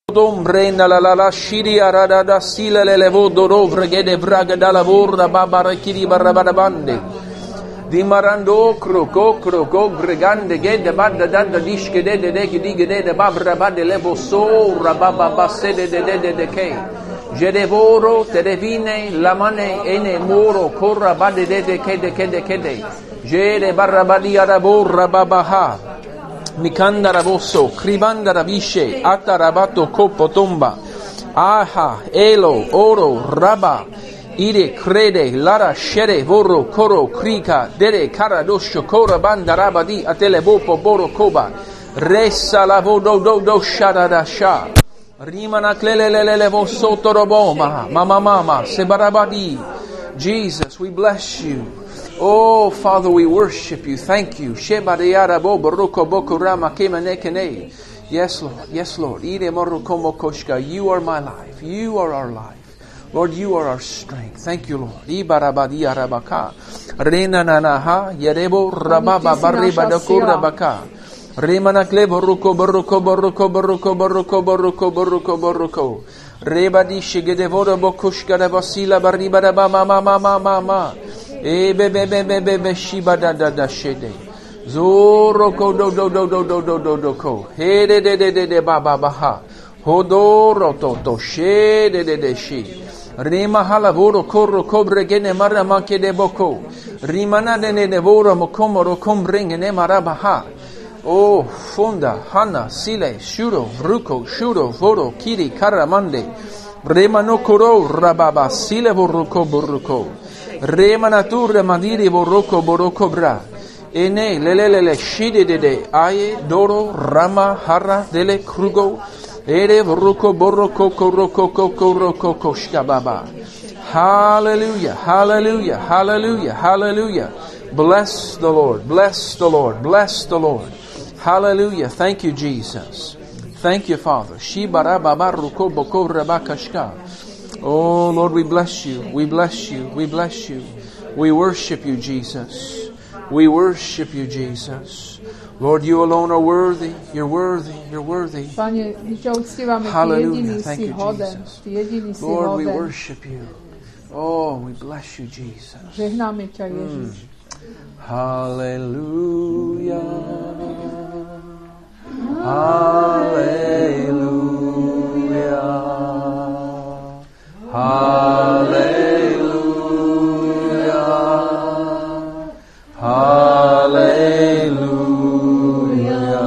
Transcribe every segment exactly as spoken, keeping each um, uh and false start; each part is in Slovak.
Dombrena la la la shiri arada da sila le levo dorovre gede vraga da lavora babara kiri barabadabande di marando okro kokro gogregande gede badda danda dishke de de de gidi gede de babra bade levo so rababa basede de de de de ke jedevoro terevine lamane ene moro korra bade de de kede kede kede jede barabadi arabora babaha Mikanda rabosso, kribanda rabishe, ata rabato kopo tomba, aha, elo, oro, raba, ire, crede, lara, shere, vorro, koro, krika, dere, karadosho, kora, banda, rabadi, atele, bopo, boro, koba, resa, la, vodo, do, do, shada, da, sha, rimana, klele, lele, levo, soto, roboma, mama, mama, sebarabadi, Jesus, we bless you. Oh, Father, we worship you. Thank you. Yes, Lord. Yes, Lord. You are my life. You are our life. Lord, you are our strength. Thank you, Lord. Remana klevo ruko boruko boruko boruko boruko boruko boruko boruko. Rebadi shigedevora bokushka da basila bariba da ba ma ma ma ma ma ma. E be be be be be be shiba da da da shede. Zoro ko do do do do do do do do ko. He de de de de de ba ba ba ha. Hodoro to to she de de de she. Rima halavoro corro cobre gene mara manche de boko. Rimana de ne nevoro mo comoro combringe ne marabaha. Oh, fonda, hana, sile, shuro, ruko, shuro, voro, kiri, karamande. Remano koro, rababa, sile, vorruko, borruko. Remanature, madiri, vorroko, boroko, bra. Ene, lelele, shide de de, aye, doro, rama, hara, dele, krugo. Ere, vorruko, borroko, koroko, koroko, koshkababa. Hallelujah, hallelujah, hallelujah, hallelujah. Bless the Lord, bless the Lord, bless the Lord. Hallelujah. Thank you, Jesus. Thank you, Father. Oh, Lord, we bless you. We bless you. We bless you. We worship you, Jesus. We worship you, Jesus. Lord, you alone are worthy. You're worthy. You're worthy. Hallelujah. Thank you, Jesus. Lord, we worship you. Oh, we bless you, Jesus. Mm. Hallelujah. Hallelujah. Hallelujah. Hallelujah.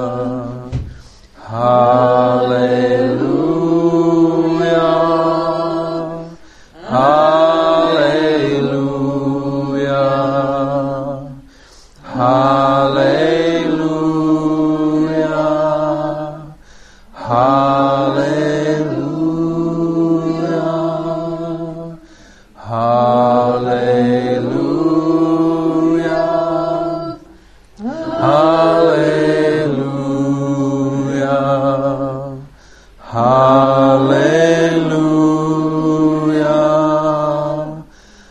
Hallelujah. Hallelujah. Hallelujah. Hallelujah. Hallelujah. Hallelujah. Hallelujah.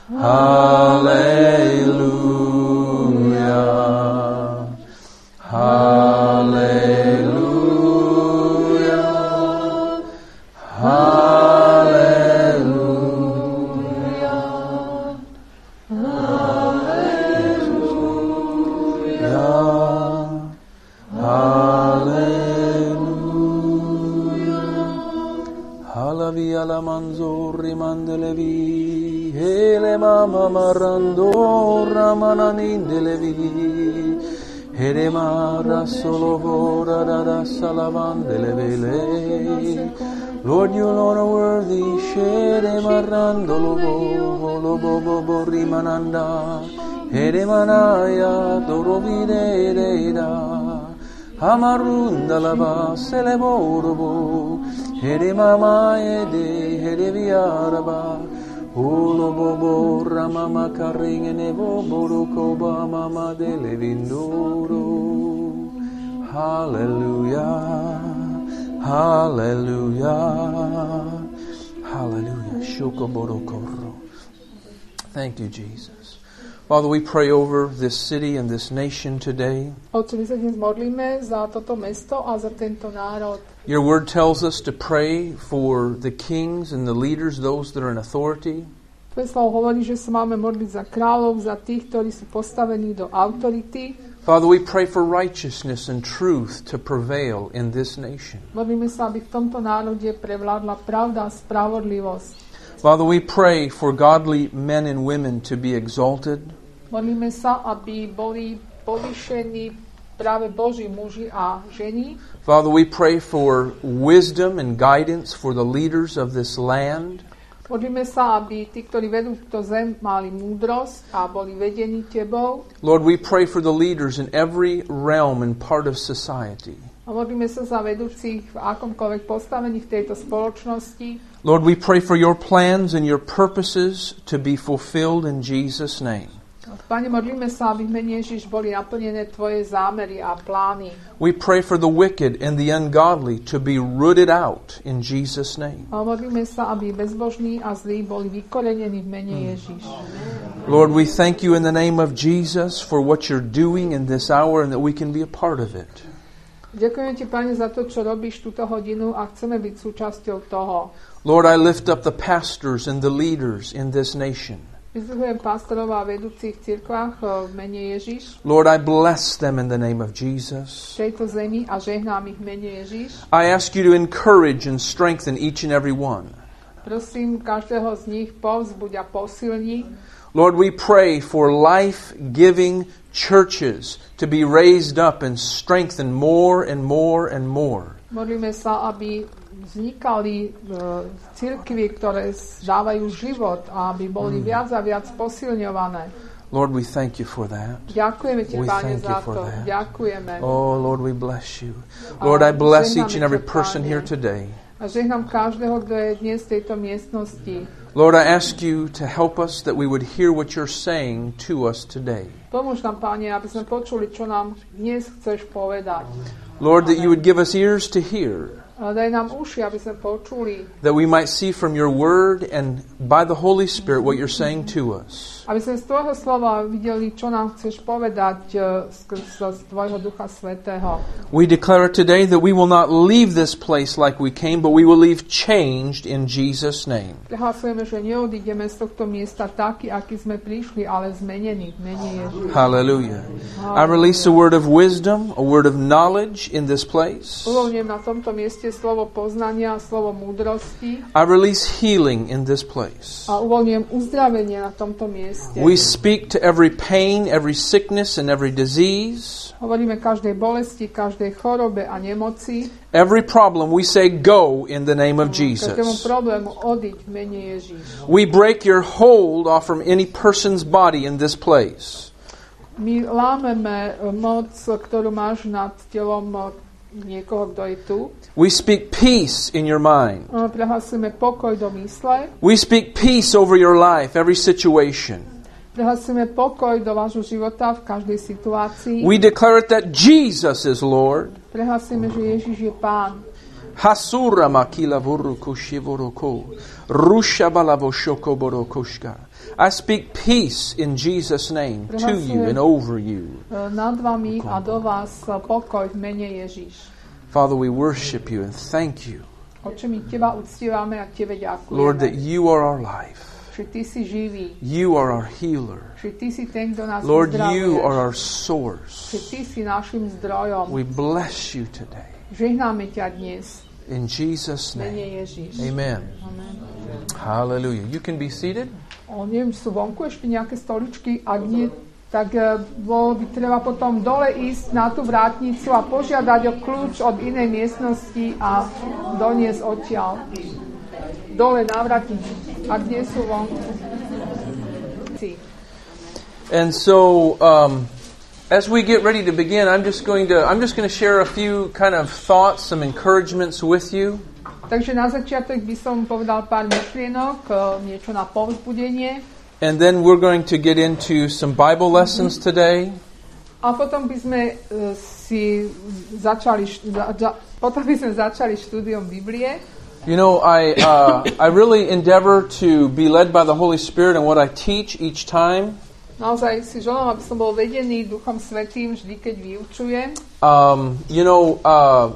Halavia la manzori mandelevi, hele mama marando ramananindelevi, hele mara solo vora da salavandelevele. Lord, you alone are worthy, shere marando lobo, lobo bobo rimananda, hele manaya dorovide reida. Amarunda lava se le vorobo, here mama ede, here viaraba, ulo bobo ramama carringe nevo borokoba mama de levindoro. Hallelujah, hallelujah, hallelujah. Shoko borokoro. Thank you, Jesus. Father, we pray over this city and this nation today. Otče, my sa dnes modlíme za toto mesto a za tento národ. Your word tells us to pray for the kings and the leaders, those that are in authority. Tvoje slovo hovorí, že sa máme modliť za kráľov, za tých, ktorí sú postavení do autority. Father, we pray for righteousness and truth to prevail in this nation. Modlíme sa, aby v tomto národe prevládla pravda a spravodlivosť. Father, we pray for godly men and women to be exalted. Modlíme sa, aby boli povýšení práve Boží muži a ženy. Father, we pray for wisdom and guidance for the leaders of this land. Modlíme sa, aby tí, ktorí vedú túto zem, mali múdrosť a boli vedení Tebou. Lord, we pray for the leaders in every realm and part of society. A modlíme sa za vedúcich v akomkoľvek postavení v tejto spoločnosti. Lord, we pray for your plans and your purposes to be fulfilled in Jesus' name. Pane, modlíme sa, aby v mene Ježiš boli naplnené Tvoje zámery a plány. We pray for the wicked and the ungodly to be rooted out in Jesus' name. A modlíme sa, aby bezbožní a zlí boli vykorenení v mene Ježiš. Lord, we thank you in the name of Jesus for what you're doing in this hour and that we can be a part of it. Ďakujem Ti, Pane, za to, čo robíš túto hodinu a chceme byť súčasťou toho. Lord, I lift up the pastors and the leaders in this nation. Vyzdvihujem pastorov a vedúcich v cirkvách v mene Ježiš. Lord, I bless them in the name of Jesus. V tejto zemi a žehnám ich v mene Ježiš. I ask you to encourage and strengthen each and every one. Prosím každého z nich povzbuď a posilni. Lord, we pray for life-giving churches to be raised up and strengthened more and more and more. Modlíme sa, aby vznikali uh, cirkvi, ktoré dávajú život a aby boli mm. viac a viac posilňované. Lord, we thank you for that. Ďakujeme Ti, We Pane, thank za you for to. that. Ďakujeme. Oh, Lord, we bless you. Lord, I bless each and every person here today. A žehnám každého, kto je dnes v tejto miestnosti. Lord, I ask you to help us that we would hear what you're saying to us today. Pomôž nám, Pane, aby sme počuli, čo nám dnes chceš povedať. Lord, that you would give us ears to hear. Daj nám uši, aby sme počuli. That we might see from your word and by the Holy Spirit what you're saying to us. Aby sme z Tvojho slova videli, čo nám chceš povedať z Tvojho Ducha Svätého. We declare today that we will not leave this place like we came, but we will leave changed in Jesus' name. Prehlasujeme, že neodídeme z tohto miesta taký, aký sme prišli, ale zmenení v mene Ježiša. Hallelujah. I release a word of wisdom, a word of knowledge in this place. Uvoľňujem na tomto mieste slovo poznania, slovo múdrosti. I release healing in this place. A uvoľňujem uzdravenie na tomto mieste. We speak to every pain, every sickness, and every disease. Hovoríme každej bolesti, každej chorobe a nemoci. Every problem, we say go in the name of Každému Jesus. problému odiť v mene Ježiš. We break your hold off from any person's body in this place. My lámeme moc, ktorú máš nad telom niekoho, kto je tu. We speak peace in your mind. Prehlasujeme pokoj do mysle. We speak peace over your life, every situation. Prehlasujeme pokoj do vášho života v každej situácii. We declare it that Jesus is Lord. Prehlasujeme, že Ježiš je Pán. Hasura makila vuru kushivoroko. Rusha balavo shokoboro koshka. I speak peace in Jesus' name to you and over you. Nad vami a do vás pokoj v mene Ježiš. Father, we worship you and thank you. Oče, my Teba uctívame a Tebe ďakujeme. Lord, that you are our life. Že Ty si živý. You are our healer. Že Ty si ten, kto nás Lord, uzdravuješ. you are our source. Že Ty si našim zdrojom. We bless you today. Žehnáme ťa dnes. In Jesus' V mene name. Ježiš. Amen. Amen. Hallelujah. You can be seated. O, neviem, sú vonku ešte nejaké stoličky. Ak nie, tak uh, bolo by treba potom dole ísť na tú vrátnicu a požiadať o kľúč od inej miestnosti a doniesť odtiaľ. Dole na vrátnicu. Ak nie sú vonku. And so, um, as we get ready to begin, I'm just going to I'm just going to share a few kind of thoughts, some encouragements with you. Takže na začiatok by som povedal pár myšlienok, niečo na povzbudenie. And then we're going to get into some Bible lessons today. A potom by sme uh, si začali za, za, potom by sme začali štúdiom Biblie. You know, I uh, I really endeavor to be led by the Holy Spirit in what I teach each time. Naozaj si želám, aby som bol vedený Duchom Svätým vždy, keď vyučujem. Um, you know, uh,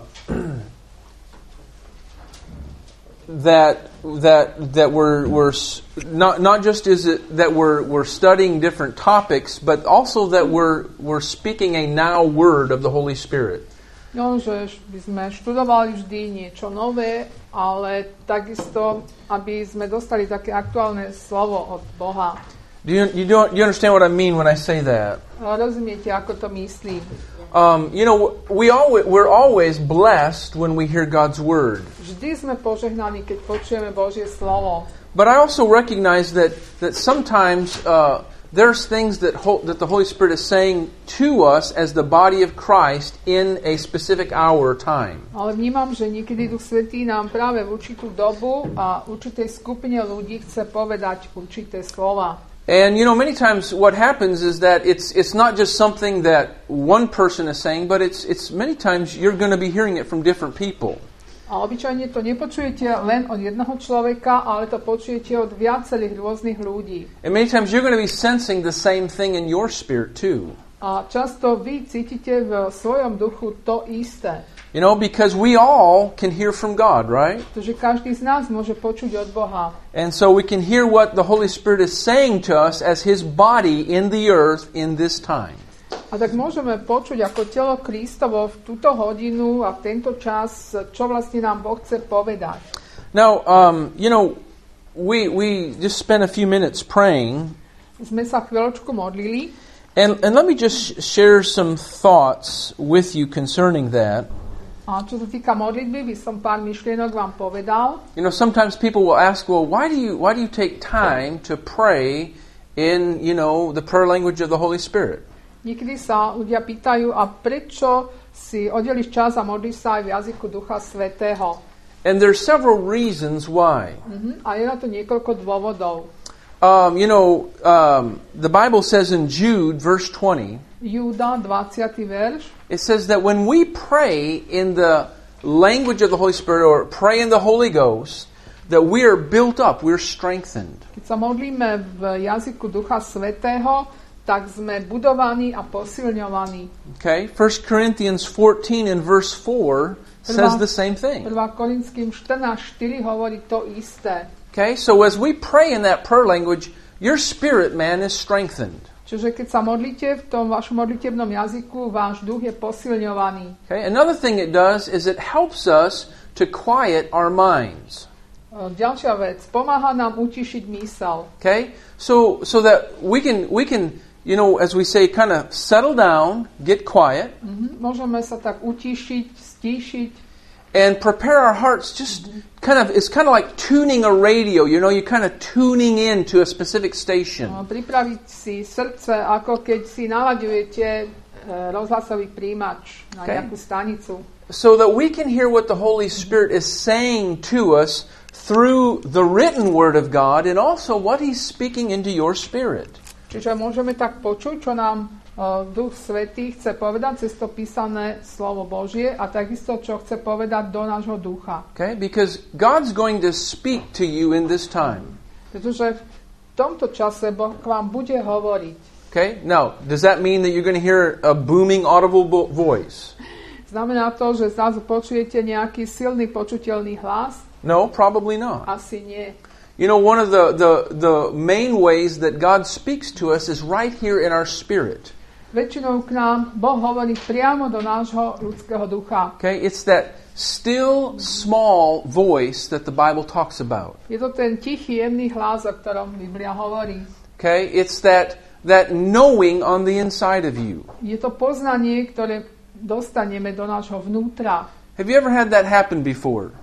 that that that we're we're not not just is it that we're we're studying different topics, but also that we're we're speaking a now word of the Holy Spirit. No, že by sme študovali vždy niečo nové, ale takisto, aby sme dostali také aktuálne slovo od Boha. Do you you don't you understand what I mean when I say that? Rozumiete, ako to myslím? Um, you know, we always we're always blessed when we hear God's word. Vždy sme požehnaní, keď počujeme Božie slovo. But I also recognize that that sometimes uh, there's things that ho- that the Holy Spirit is saying to us as the body of Christ in a specific hour or time. Ale vnímam, že niekedy Duch Svätý nám práve v určitú dobu a určitej skupine ľudí chce povedať určité slova. And you know, many times what happens is that it's it's not just something that one person is saying, but it's it's many times you're going to be hearing it from different people. A obyčajne to nepočujete len od jedného človeka, ale to počujete od viacerých rôznych ľudí. And many times you're going to be sensing the same thing in your spirit too. A často vy cítite v svojom duchu to isté. You know, because we all can hear from God, right? Pretože každý z nás môže počuť od Boha. And so we can hear what the Holy Spirit is saying to us as His body in the earth in this time. A tak môžeme počuť ako telo Kristovo v túto hodinu a v tento čas, čo vlastne nám Boh chce povedať. Now, um, you know, we we just spent a few minutes praying. Sme sa chvíľočku modlili. And and let me just share some thoughts with you concerning that. A čo sa týka modlitby, by som pár myšlienok vám povedal. You know, sometimes people will ask, well, why do you why do you take time to pray in, you know, the prayer language of the Holy Spirit? Niekedy sa ľudia pýtajú, a prečo si oddeliš čas a modlíš sa aj v jazyku Ducha Svätého? And there's several reasons why. Uh-huh. A je na to niekoľko dôvodov. Um, you know, um, the Bible says in Jude, verse twenty, Júda, dvadsiaty verš, it says that when we pray in the language of the Holy Spirit or pray in the Holy Ghost, that we are built up, we're strengthened. Keď sa modlíme v jazyku Ducha Svätého, tak sme budovaní a posilňovaní. Okay, First Corinthians fourteen in verse four says the same thing. prvá Korinským štrnásť štyri hovorí to isté. Okay, so as we pray in that prayer language, your spirit man is strengthened. Čiže keď sa modlíte v tom vašom modlitebnom jazyku, váš duch je posilňovaný. Okay, another thing it does is it helps us to quiet our minds. Ďalšia vec, pomáha nám utišiť mysel. Okay, so so that we can we can you know, as we say, kind of settle down, get quiet. Mm-hmm. Môžeme sa tak utišiť, stíšiť. And prepare our hearts, just mm-hmm. kind of, it's kind of like tuning a radio, you know, you're kind of tuning in to a specific station. No, pripraviť si srdce, ako keď si nalaďujete uh, rozhlasový príjimač na okay. nejakú stanicu. So that we can hear what the Holy Spirit is saying to us through the written Word of God and also what He's speaking into your spirit. Čiže môžeme tak počuť, čo nám uh, Duch Svätý chce povedať cez to písané slovo Božie a takisto, čo chce povedať do nášho ducha. Okay, because God's going to speak to you in this time. Pretože v tomto čase Boh k vám bude hovoriť. Okay, now, does that mean that you're going to hear a booming audible voice? Znamená to, že zrazu počujete nejaký silný počuteľný hlas? No, probably not. Asi nie. You know, one of the, the, the main ways that God speaks to us is right here in our spirit. Väčšinou k nám Boh hovorí priamo do nášho ľudského ducha. Okay, it's that still small voice that the Bible talks about. Je to ten tichý, jemný hlas, o ktorom Biblia hovorí. Okay, it's that that knowing on the inside of you. Je to poznanie, ktoré dostaneme do nášho vnútra. Have you ever had that happen before?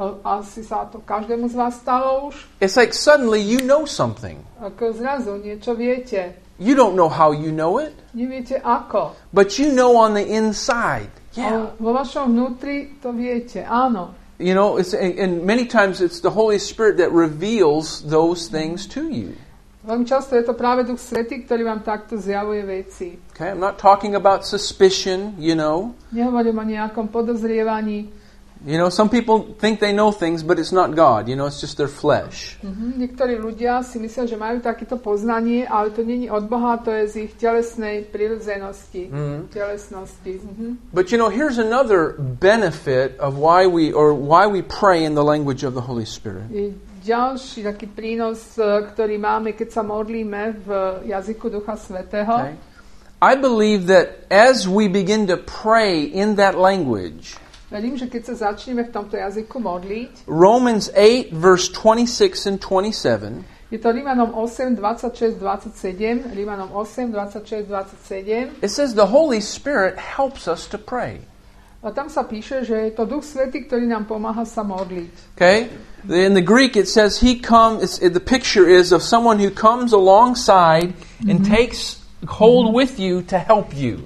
Asi sa to každému z vás stalo už. It's like suddenly you know something. Ako zrazu niečo viete. You don't know how you know it. Neviete ako. But you know on the inside. Yeah. Vo vašom vnútri to viete, áno. You know, it's, and many times it's the Holy Spirit that reveals those things to you. Veľmi často je to práve Duch Svätý, ktorý vám takto zjavuje veci. Okay, I'm not talking about suspicion, you know. Nehovorím o nejakom podozrievaní. You know, some people think they know things, but it's not God. You know, it's just their flesh. Mm-hmm. Niektorí ľudia si myslia, že majú takéto poznanie, ale to nie je od Boha, to je z ich telesnej prirodzenosti, mm-hmm. telesnosti. Mm-hmm. But you know, here's another benefit of why we or why we pray in the language of the Holy Spirit. Je ďalší taký prínos, ktorý máme, keď sa modlíme v jazyku Ducha Svätého. Okay. I believe that as we begin to pray in that language, verím, že keď sa začneme v tomto jazyku modliť, Romans eight verse twenty-six and twenty-seven, je to Rímanom osem, dvadsaťšesť, dvadsaťsedem, Rímanom osem, dvadsaťšesť, dvadsaťsedem. It says the Holy Spirit helps us to pray. A tam sa píše, že je to Duch Svätý, ktorý nám pomáha sa modliť. Okay? In the Greek it says he comes, the picture is of someone who comes alongside and mm-hmm. takes hold with you to help you.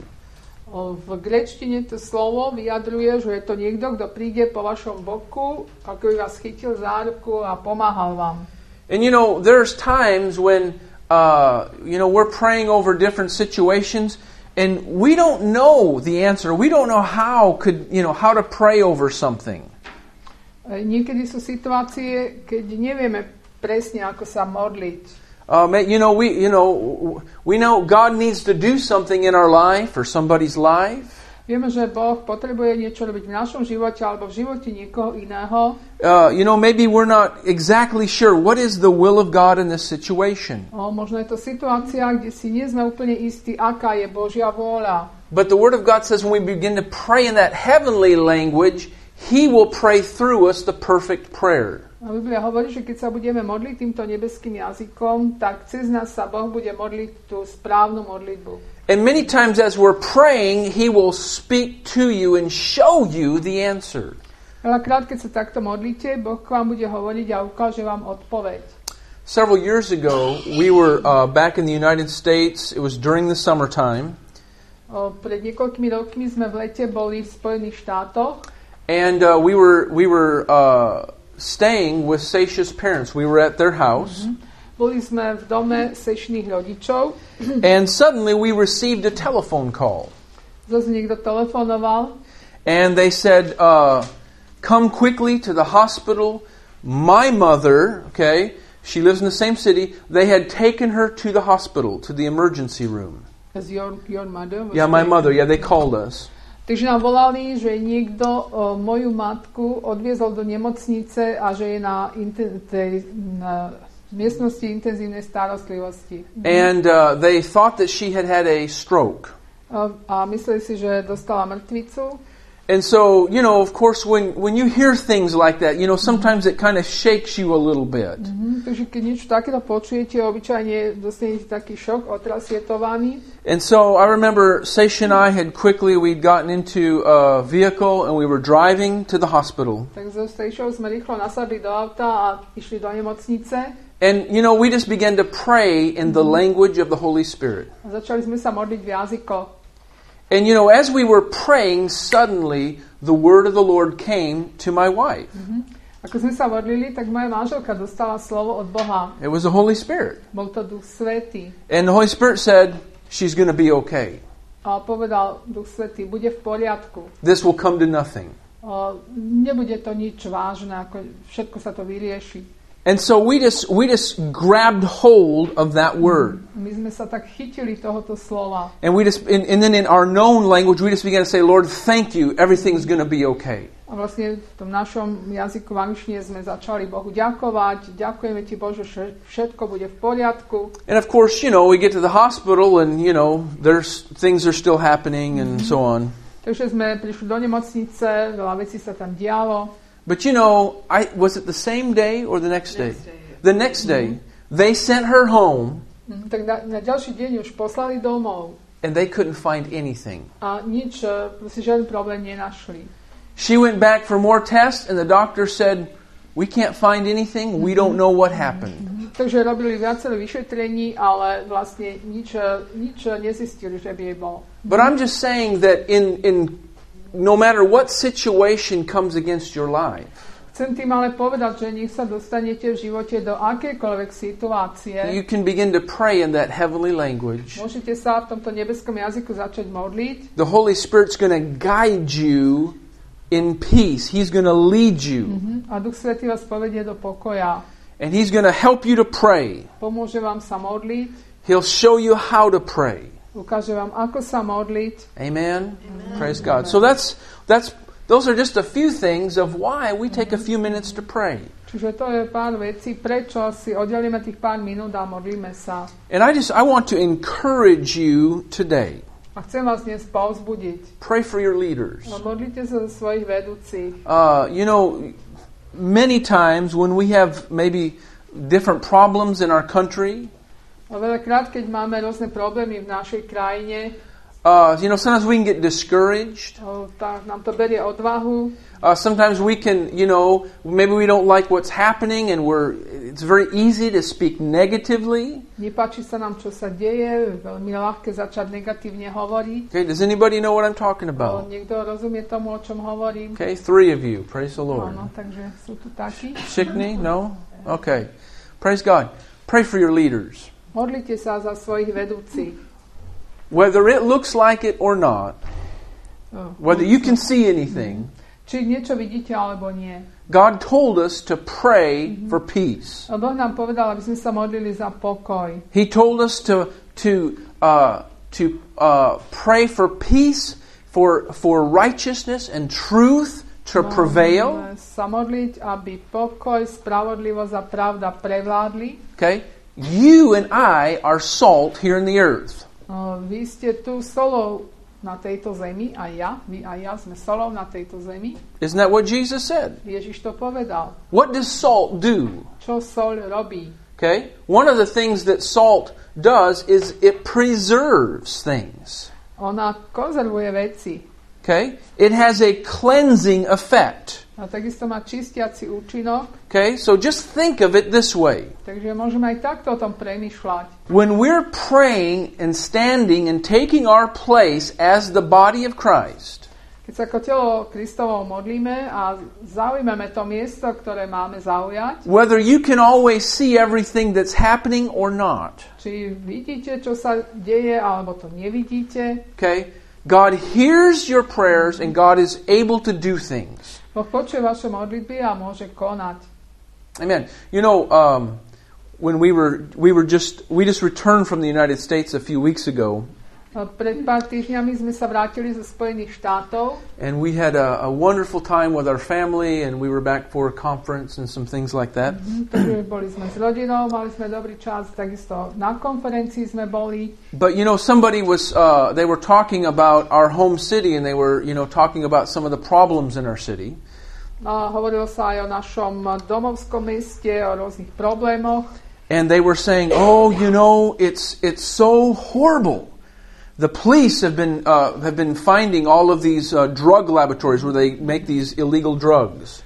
V gréčtine to slovo vyjadruje, že je to niekto, kto príde po vašom boku, ako by vás chytil za ruku a pomáhal vám. And you know, there's times when uh, you know, we're praying over different situations and we don't know the answer. We don't know how could, you know, how to pray over something. Niekedy sú situácie, keď nevieme presne, ako sa modliť. Um, you know, we you know we know God needs to do something in our life or somebody's life. Vieme, že Boh potrebuje niečo robiť v našom živote alebo v živote niekoho iného. Uh, you know, maybe we're not exactly sure what is the will of God in this situation. O, možno je to situácia, kde si nie sme úplne istí, aká je Božia vôľa. But the Word of God says when we begin to pray in that heavenly language, He will pray through us the perfect prayer. A Biblia hovorí, že keď sa budeme modliť týmto nebeským jazykom, tak cez nás sa Boh bude modliť tú správnu modlitbu. And many times as we're praying, He will speak to you and show you the answer. Veľakrát, keď sa takto modlíte, Boh k vám bude hovoriť a ukáže vám odpoveď. Several years ago, we were uh, back in the United States. It was during the summertime. O, pred niekoľkými rokmi sme v lete boli v Spojených štátoch. And uh, we were we were uh, staying with Seisha's parents. We were at their house. Mm-hmm. Boli sme v dome Seišných rodičov. And suddenly we received a telephone call. Zase niekto telefonoval. And they said, uh, come quickly to the hospital. My mother, okay, she lives in the same city. They had taken her to the hospital, to the emergency room. Is your, your mother? Yeah, my mother. Yeah, they called us. Takže nám volali, že niekto o, moju matku odviezol do nemocnice a že je na, inten- tej, na miestnosti intenzívnej starostlivosti. And uh, they thought that she had had a stroke. A, a mysleli si, že dostala mŕtvicu. And so, you know, of course, when, when you hear things like that, you know, sometimes it kind of shakes you a little bit. Mm-hmm. Takže keď niečo takéto počujete, obyčajne dostanete taký šok, otrasie to vami. And so I remember Seisha and I had quickly, we'd gotten into a vehicle and we were driving to the hospital. Tak so Sejšou sme rýchlo nasadli do auta a išli do nemocnice. And, you know, we just began to pray in the language of the Holy Spirit. A začali sme sa modliť v jazykoch. And, you know, as we were praying, suddenly the word of the Lord came to my wife. Mm-hmm. Ako sme sa modlili, tak moja manželka dostala slovo od Boha. It was the Holy Spirit. Bol to Duch Svätý. And the Holy Spirit said, she's going to be okay. A povedal Duch Svätý, bude v poriadku. This will come to nothing. O, nebude to nič vážne, ako všetko sa to vyrieši. And so we just we just grabbed hold of that word. My sme sa tak chytili tohoto slova. And we just and, and then in our known language we just began to say, Lord, thank you. Everything's going to be okay. A vlastne v tom našom jazyku v angličtine sme začali Bohu ďakovať. Ďakujeme ti, Bože, že všetko bude v poriadku. And of course, you know, we get to the hospital and, you know, there's things are still happening and so on. Takže sme prišli do nemocnice, veľa vecí sa tam dialo. But you know, I was it the same day or the next day? Next day. The next day, mm-hmm. They sent her home. Mm-hmm. Tak na, na ďalší deň už poslali domov. And they couldn't find anything. A nič, proste žiaden problém nenašli. She went back for more tests and the doctor said, we can't find anything. We don't know what happened. Mm-hmm. Takže robili viacero vyšetrení, ale vlastne nič, nič nezistili, že by jej bolo. But I'm just saying that in in no matter what situation comes against your life, chcem tým ale povedať, že nech sa dostanete v živote do akejkoľvek situácie, you can begin to pray in that heavenly language. Môžete sa v tomto nebeskom jazyku začať modliť. The Holy Spirit's going to guide you in peace. He's going to lead you. Mm-hmm. A Duch Svätý vás povedie do pokoja. And He's going to help you to pray. Pomôže vám sa modliť. He'll show you how to pray. Ukáže vám, ako sa modliť. Amen. Amen. Praise God. So that's that's those are just a few things of why we take a few minutes to pray. Čiže to je pár vecí, prečo si oddelíme tých pár minút a modlíme sa. And I just I want to encourage you today. A chcem vás dnes povzbudiť. Pray for your leaders. No, modlite sa za svojich vedúcich. Uh, you know, many times when we have maybe different problems in our country, a veľakrát, keď máme rôzne problémy v našej krajine, uh, you know, sometimes we can get discouraged. o, tak nám to berie odvahu. Uh, sometimes we can, you know, maybe we don't like what's happening and we're, it's very easy to speak negatively. Nepáči sa nám, čo sa deje, veľmi ľahké začať negatívne hovoriť. Okay, does anybody know what I'm talking O, about? niekto rozumie tomu, o čom hovorím. Okay, three of you. Praise the Lord. Áno, takže sú tu takí. Sickney? No? Okay. Praise God. Pray for your leaders. Modlite sa za svojich vedúcich. Whether it looks like it or not, O, whether you can see anything, či niečo vidíte, alebo nie. God told us to pray for peace. A Boh nám povedal, aby sme sa modlili za pokoj. He told us to to uh, to uh, pray for peace, for for righteousness and truth to prevail. Máme sa modliť, aby pokoj, spravodlivosť a pravda prevládli. Okay, you and I are salt here in the earth. O, vy ste tu solou na tejto zemi, aj ja, vy aj ja sme solou na tejto zemi. Isn't that what Jesus said? Ježiš to povedal. What does salt do? Čo soľ robí? Okay, one of the things that salt does is it preserves things. Ona konzervuje veci. Okay, it has a cleansing effect. A takisto má čistiaci účinok. Okay, so just think of it this way. Takže môžeme aj takto o tom premýšľať. When we're praying and standing and taking our place as the body of Christ, Keď sa ako telo Kristovo modlíme a zaujmeme to miesto, ktoré máme zaujať, whether you can always see everything that's happening or not, či vidíte, čo sa deje, alebo to nevidíte, okay, God hears your prayers and God is able to do things. Boh počuje vaše modlitby a môže konať. Amen. You know, um, when we were we were just we just returned from the United States a few weeks ago. Pred pár týždňami sme sa vrátili zo Spojených štátov. And we had a, a wonderful time with our family, and we were back for a conference and some things like that. Mm-hmm. Takže boli sme s rodinou, mali sme dobrý čas, takisto na konferencii sme boli. But you know, somebody was uh, they were talking about our home city, and they were you know talking about some of the problems in our city. A hovorilo sa aj o našom domovskom meste, o rôznych problémoch. And they were saying, "Oh, you know, it's it's so horrible. The police have been uh, have been finding all of these uh, drug laboratories where they make these illegal drugs."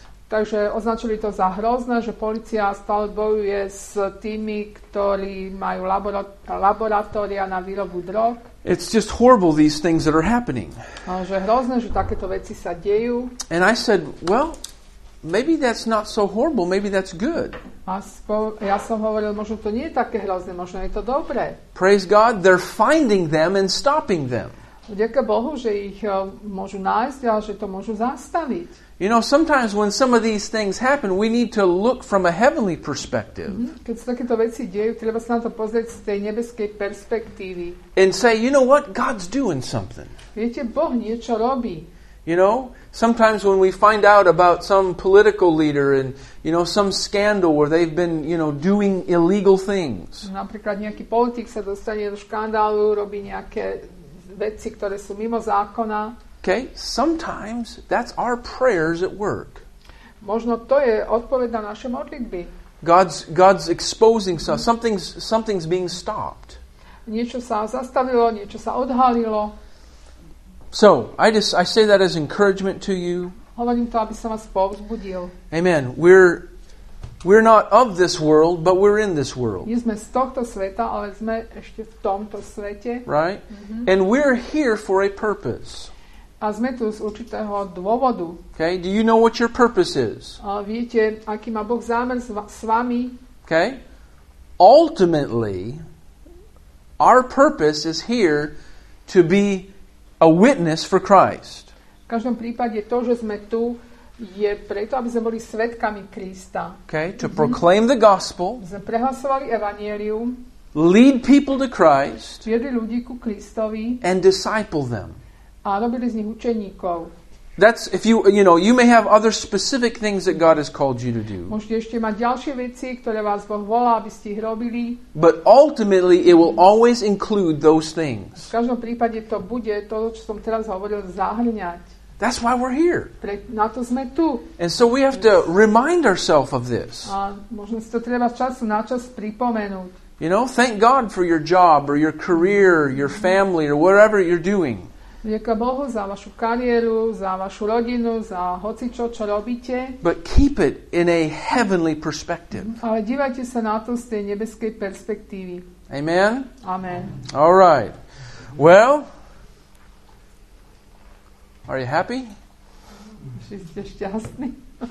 Takže označili to za hrozné, že polícia stále bojuje s tými, ktorí majú labora- laboratória na výrobu drog. It's just horrible, these things that are happening. A že hrozné, že takéto veci sa dejú. And I said, well, maybe that's not so horrible. Maybe that's good. A spo- ja som hovoril, možno to nie je také hrozné, možno je to dobré. Praise God, they're finding them and stopping them. Vďaka Bohu, že ich uh, môžu nájsť a že to môžu zastaviť. You know, sometimes when some of these things happen, we need to look from a heavenly perspective. Mm-hmm. Keď sa takéto veci dejú, treba sa na to pozrieť z tej nebeskej perspektívy. And say, you know what? God's doing something. Viete, Boh niečo robí. You know, sometimes when we find out about some political leader and, you know, some scandal where they've been, you know, doing illegal things. Napríklad nejaký politik sa dostane do škandálu, robí nejaké veci, ktoré sú mimo zákona. Okay, sometimes that's our prayers at work. Možno to je odpoveď na naše modlitby. God's God's exposing stuff. Something's something's being stopped. Niečo sa zastavilo, niečo sa odhalilo. So, I just I say that as encouragement to you. Hovorím to, aby som vás povzbudil. Amen. We're we're not of this world, but we're in this world. Nie sme z tohto sveta, ale sme ešte v tomto svete. Right? Mm-hmm. And we're here for a purpose. A sme tu z určitého dôvodu. Okay? Do you know what your purpose is? A viete, aký má Boh zámer s, va- s vami? Okay? Ultimately, our purpose is here to be a witness for Christ. V každom prípade to, že sme tu, je preto, aby sme boli svedkami Krista. Okay, to proclaim the gospel, Sme prehlasovali evanjelium, lead people to Christ, viedli ľudí ku Kristovi and disciple them. a robili z nich učeníkov. That's if you you know you may have other specific things that God has called you to do. Môžete ešte mať ďalšie veci, ktoré vás Boh volá, aby ste ich robili. But ultimately it will always include those things. V každom prípade to bude to, čo som teraz hovoril, zahŕňať. That's why we're here. Pre, na to sme tu. And so we have to remind ourselves of this. A možno si to treba času na čas pripomenúť. You know, thank God for your job or your career, your family or whatever you're doing. Ďakujem Bohu za vašu kariéru, za vašu rodinu, za hocičo, čo robíte. But keep it in a heavenly perspective. Ale dívajte sa na to z tej nebeskej perspektívy. Amen? Amen. All right. Well, are you happy? Že ste šťastní.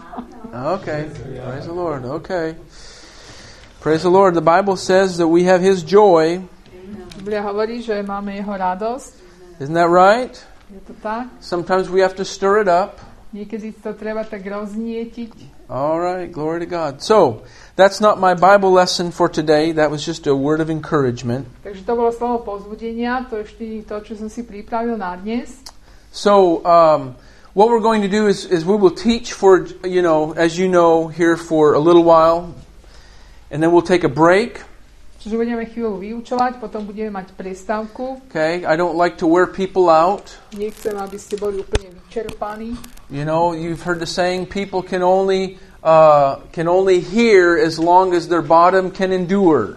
Okay. Praise the Lord. Okay. Praise the Lord. The Bible says that we have His joy. Biblia hovorí, že máme jeho radosť. Isn't that right? Je to tak? Sometimes we have to stir it up. Niekedy to treba tak roznietiť. All right. Glory to God. So, that's not my Bible lesson for today. That was just a word of encouragement. Takže to bolo slovo povzbudenia. To ešte nie to, čo som si pripravil na dnes. So, um, what we're going to do is, is we will teach for, you know, as you know, here for a little while. And then we'll take a break. Čiže budeme chvíľu vyučovať, potom budeme mať prestávku. Okay, I don't like to wear people out. Nechcem, aby ste boli úplne vyčerpaní. You know, you've heard the saying, people can only uh, can only hear as long as their bottom can endure.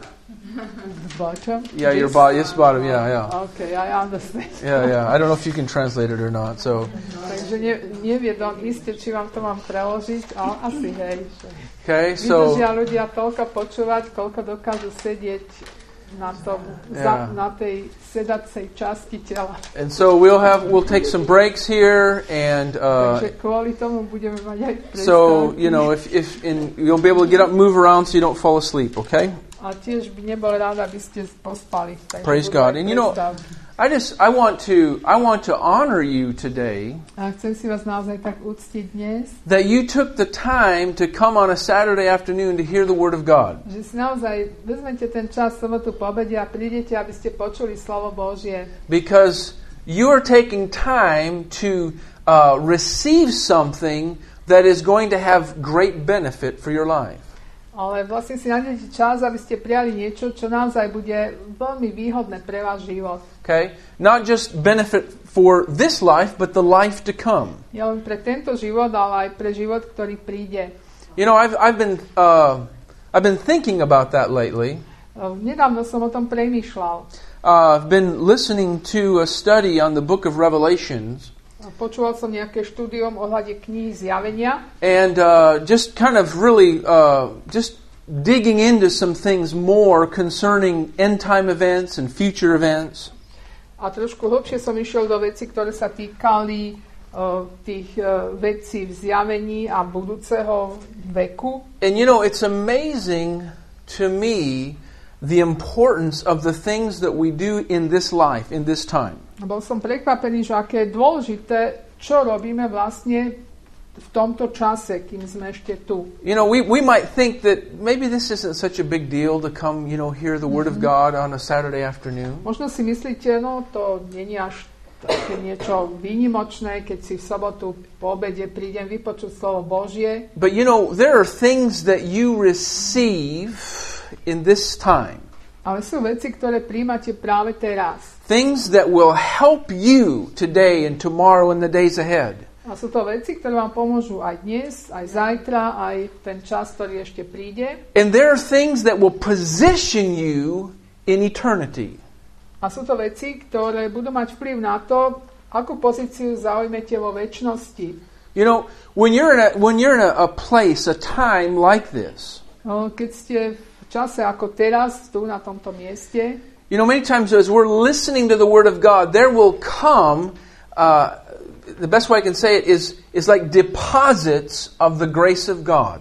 Bottom? Yeah, your bottom, yes, bottom, yeah, yeah. Okay, I understand. Yeah, yeah. I don't know if you can translate it or not. So. Takže ne, neviedom iste, či vám to mám preložiť, ale asi hej. Okay, so. Vydržia ľudia toľko počúvať, koľko dokážu sedieť na tom, Yeah. za, na tej sedacej časti tela. And so we'll have we'll take some breaks here, and uh, Takže kvôli tomu budeme mať aj prestávky. so you know if if in you'll be able to get up, and move around, so you don't fall asleep. Okay. A tiež by nebol rád, aby ste pospali. Takže Praise budú God. aj And you know, prestávky. I just I want to I want to honor you today A chcem si vás naozaj tak uctiť dnes, that you took the time to come on a Saturday afternoon to hear the Word of God. že si naozaj vezmete ten čas sobotu po obede a prídete, aby ste počuli slovo Božie. Because you are taking time to uh, receive something that is going to have great benefit for your life. Ale vlastne si nájdete čas, aby ste prijali niečo, čo naozaj bude veľmi výhodné pre váš život. Okay? Not just benefit for this life, but the life to come. Nie len pre tento život, ale aj pre život, ktorý príde. You know, I've I've been uh, I've been thinking about that lately. Nedávno som o tom premýšľal. Uh, I've been listening to a study on the book of Revelations. Počúval som nejaké štúdium ohľade kníh Zjavenia. And uh, just kind of really uh, just digging into some things more concerning end time events and future events. A trošku hlbšie som išiel do veci, ktoré sa týkali uh, tých uh, vecí v zjavení a budúceho veku. And you know, it's amazing to me the importance of the things that we do in this life, in this time. Bol som prekvapený, že aké je dôležité, čo robíme vlastne v tomto čase, kým sme ešte tu. You know, we, we might think that maybe this isn't such a big deal to come, you know, hear the Word of God on a Saturday afternoon. Možno si myslíte, no to nie je až také niečo výnimočné, keď si v sobotu po obede prídem vypočuť slovo Božie. But you know, there are things that you receive in this time. Ale sú veci, ktoré príjmate práve teraz. Things that will help you today and tomorrow and the days ahead. A sú to veci, ktoré vám pomôžu aj dnes, aj zajtra, aj ten čas, ktorý ešte príde. And there are things that will position you in eternity. A sú to veci, ktoré budú mať vplyv na to, akú pozíciu zaujmete vo večnosti. You know, when you're in a when you're in a, a place, a time like this. No, keď ste v čase ako teraz, tu na tomto mieste. You know, many times as we're listening to the Word of God, there will come, uh, the best way I can say it is, is like deposits of the grace of God.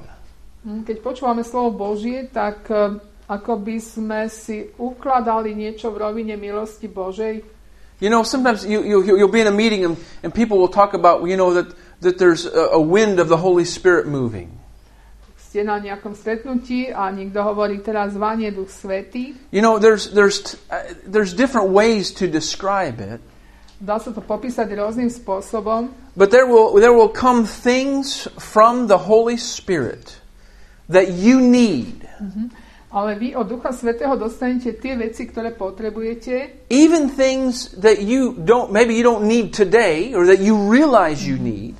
Keď počúvame slovo Božie, tak uh, ako by sme si ukladali niečo v rovine milosti Božej. You know, sometimes you, you, you'll be in a meeting and, and people will talk about, you know, that, that there's a, a wind of the Holy Spirit moving. Ste na nejakom stretnutí a niekto hovorí, teraz vanie Duch Svätý. You know, there's, there's, uh, there's different ways to describe it. Dá sa to popísať rôznym spôsobom. But there will, there will come things from the Holy Spirit that you need. Mm-hmm. Ale vy od Ducha Svätého dostanete tie veci, ktoré potrebujete. Even things that you don't, maybe you don't need today, or that you realize you need.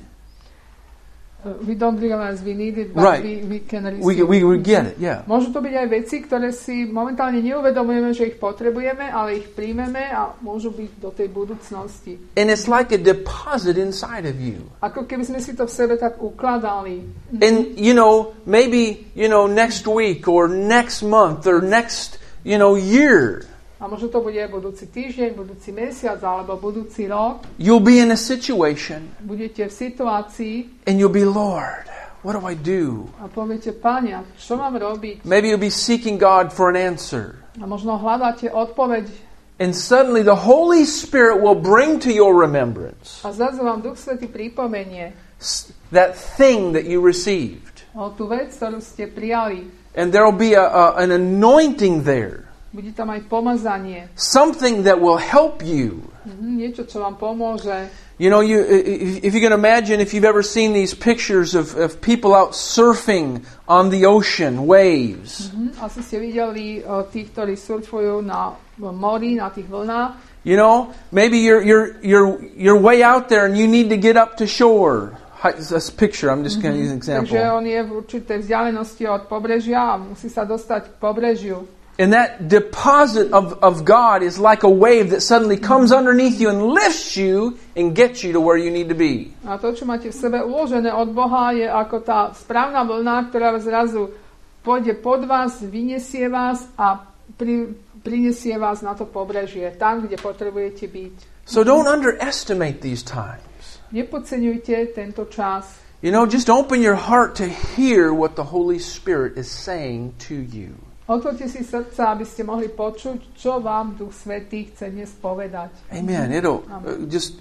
We don't realize we need it, but right. we, we can receive we, we, we get it. Yeah. Môžu to byť aj veci, ktoré si momentálne neuvedomujeme, že ich potrebujeme, ale ich príjmeme a môžu byť do tej budúcnosti. And it's like a deposit inside of you. Ako keby sme si to v sebe tak ukladali. And you know, maybe, you know, next week or next month or next, you know, year. A možno to bude budúci týždeň, budúci mesiac alebo budúci rok. You'll be in a situation. Budete v situácii. And you'll be, Lord, what do I do? A poviete, Páne, čo mám robiť? Maybe you'll be seeking God for an answer. A možno hľadáte odpoveď. And suddenly the Holy Spirit will bring to your remembrance. A zrazu vám Duch Svätý pripomenie. That thing that you received. O tú vec, ktorú ste prijali. And there'll be a, a, an anointing there. Bude tam aj pomazanie. Something that will help you. Mm-hmm, niečo, čo vám pomôže. You know, you if you can imagine, if you've ever seen these pictures of, of people out surfing on the ocean waves. Mm-hmm, asi ste videli uh, tých, ktorí surfujú na mori, na tých vlnách. You know, maybe you're you're you're you're way out there and you need to get up to shore. This picture, I'm just going to use an example. Takže on je v určitej vzdialenosti od pobrežia a musí sa dostať k pobrežiu. And that deposit of, of God is like a wave that suddenly comes underneath you and lifts you and gets you to where you need to be. A to, čo máte v sebe uložené od Boha, je ako tá správna vlna, ktorá zrazu pôjde pod vás, vyniesie vás a pri, prinesie vás na to pobrežie, tam, kde potrebujete byť. So don't underestimate these times. Nepodceňujte tento čas. You know, just open your heart to hear what the Holy Spirit is saying to you. Otvorte si srdca, aby ste mohli počuť, čo vám Duch Svätý chce dnes povedať. Amen. It'll uh, just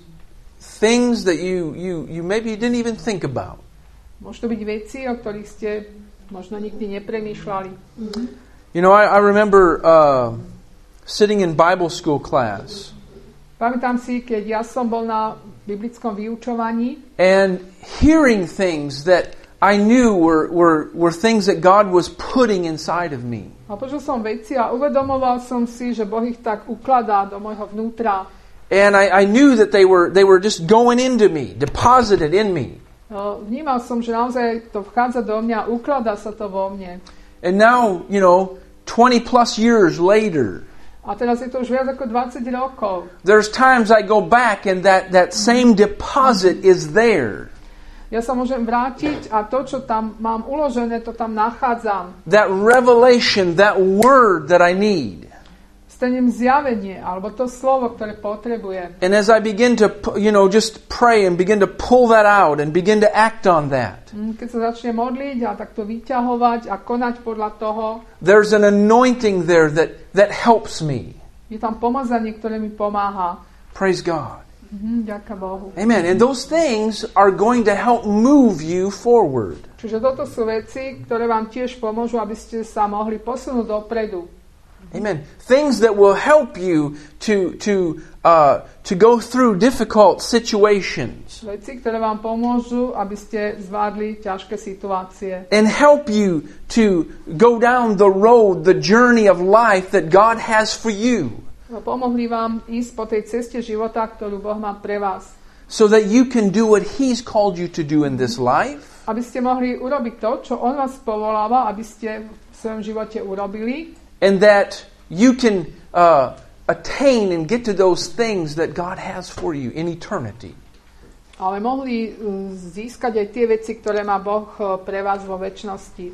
things that you you you maybe didn't even think about. Môžu to byť veci, o ktorých ste možno nikdy nepremýšľali. Mm-hmm. You know, I, I remember uh, sitting in Bible school class. Pamätám si, keď ja som bol na biblickom vyučovaní. And hearing things that I knew were, were, were things that God was putting inside of me. A počul som veci a uvedomoval som si, že Boh ich tak ukladá do môjho vnútra. And I, I knew that they were, they were just going into me, deposited in me. Vnímal som, že naozaj to vchádza do mňa, ukladá sa to vo mne. And now, you know, twenty plus years later, a teraz je to už viac ako dvadsať rokov. There's times I go back and that, that same deposit is there. Ja sa môžem vrátiť a to, čo tam mám uložené, to tam nachádzam. That revelation, that word that I need. Stanem zjavenie, alebo to slovo, ktoré potrebujem. And as I begin to, you know, just pray and begin to pull that out and begin to act on that. Keď sa začne modliť a takto vyťahovať a konať podľa toho. There's an anointing there that, that helps me. Je tam pomazanie, ktoré mi pomáha. Praise God. Mm, ďakujem Bohu. Amen. And those things are going to help move you forward. Čiže toto sú veci, ktoré vám tiež pomôžu, aby ste sa mohli posunúť dopredu. Amen. Things that will help you to to uh, to go through difficult situations. Veci, ktoré vám pomôžu, aby ste zvládli ťažké situácie. And help you to go down the road, the journey of life that God has for you. Pomohli vám ísť po tej ceste života, ktorú Boh má pre vás. So that you can do what He's called you to do in this life. Aby ste mohli urobiť to, čo On vás povoláva, aby ste v svojom živote urobili. And that you can uh, attain and get to those things that God has for you in eternity. Ale mohli získať aj tie veci, ktoré má Boh pre vás vo večnosti.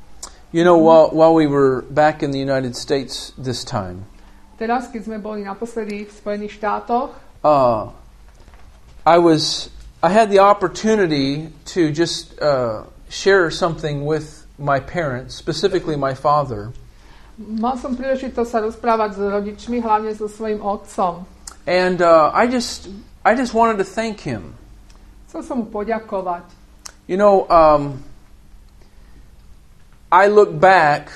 You know, while while we were back in the United States this time. Teraz, keď sme boli naposledy v Spojených štátoch, uh, I was, I had the opportunity to just uh, share something with my parents, specifically my father. Mal som príležitosť sa rozprávať s rodičmi, hlavne so svojím otcom. And uh, I just I just wanted to thank him. Chcel som mu poďakovať. You know, um, I look back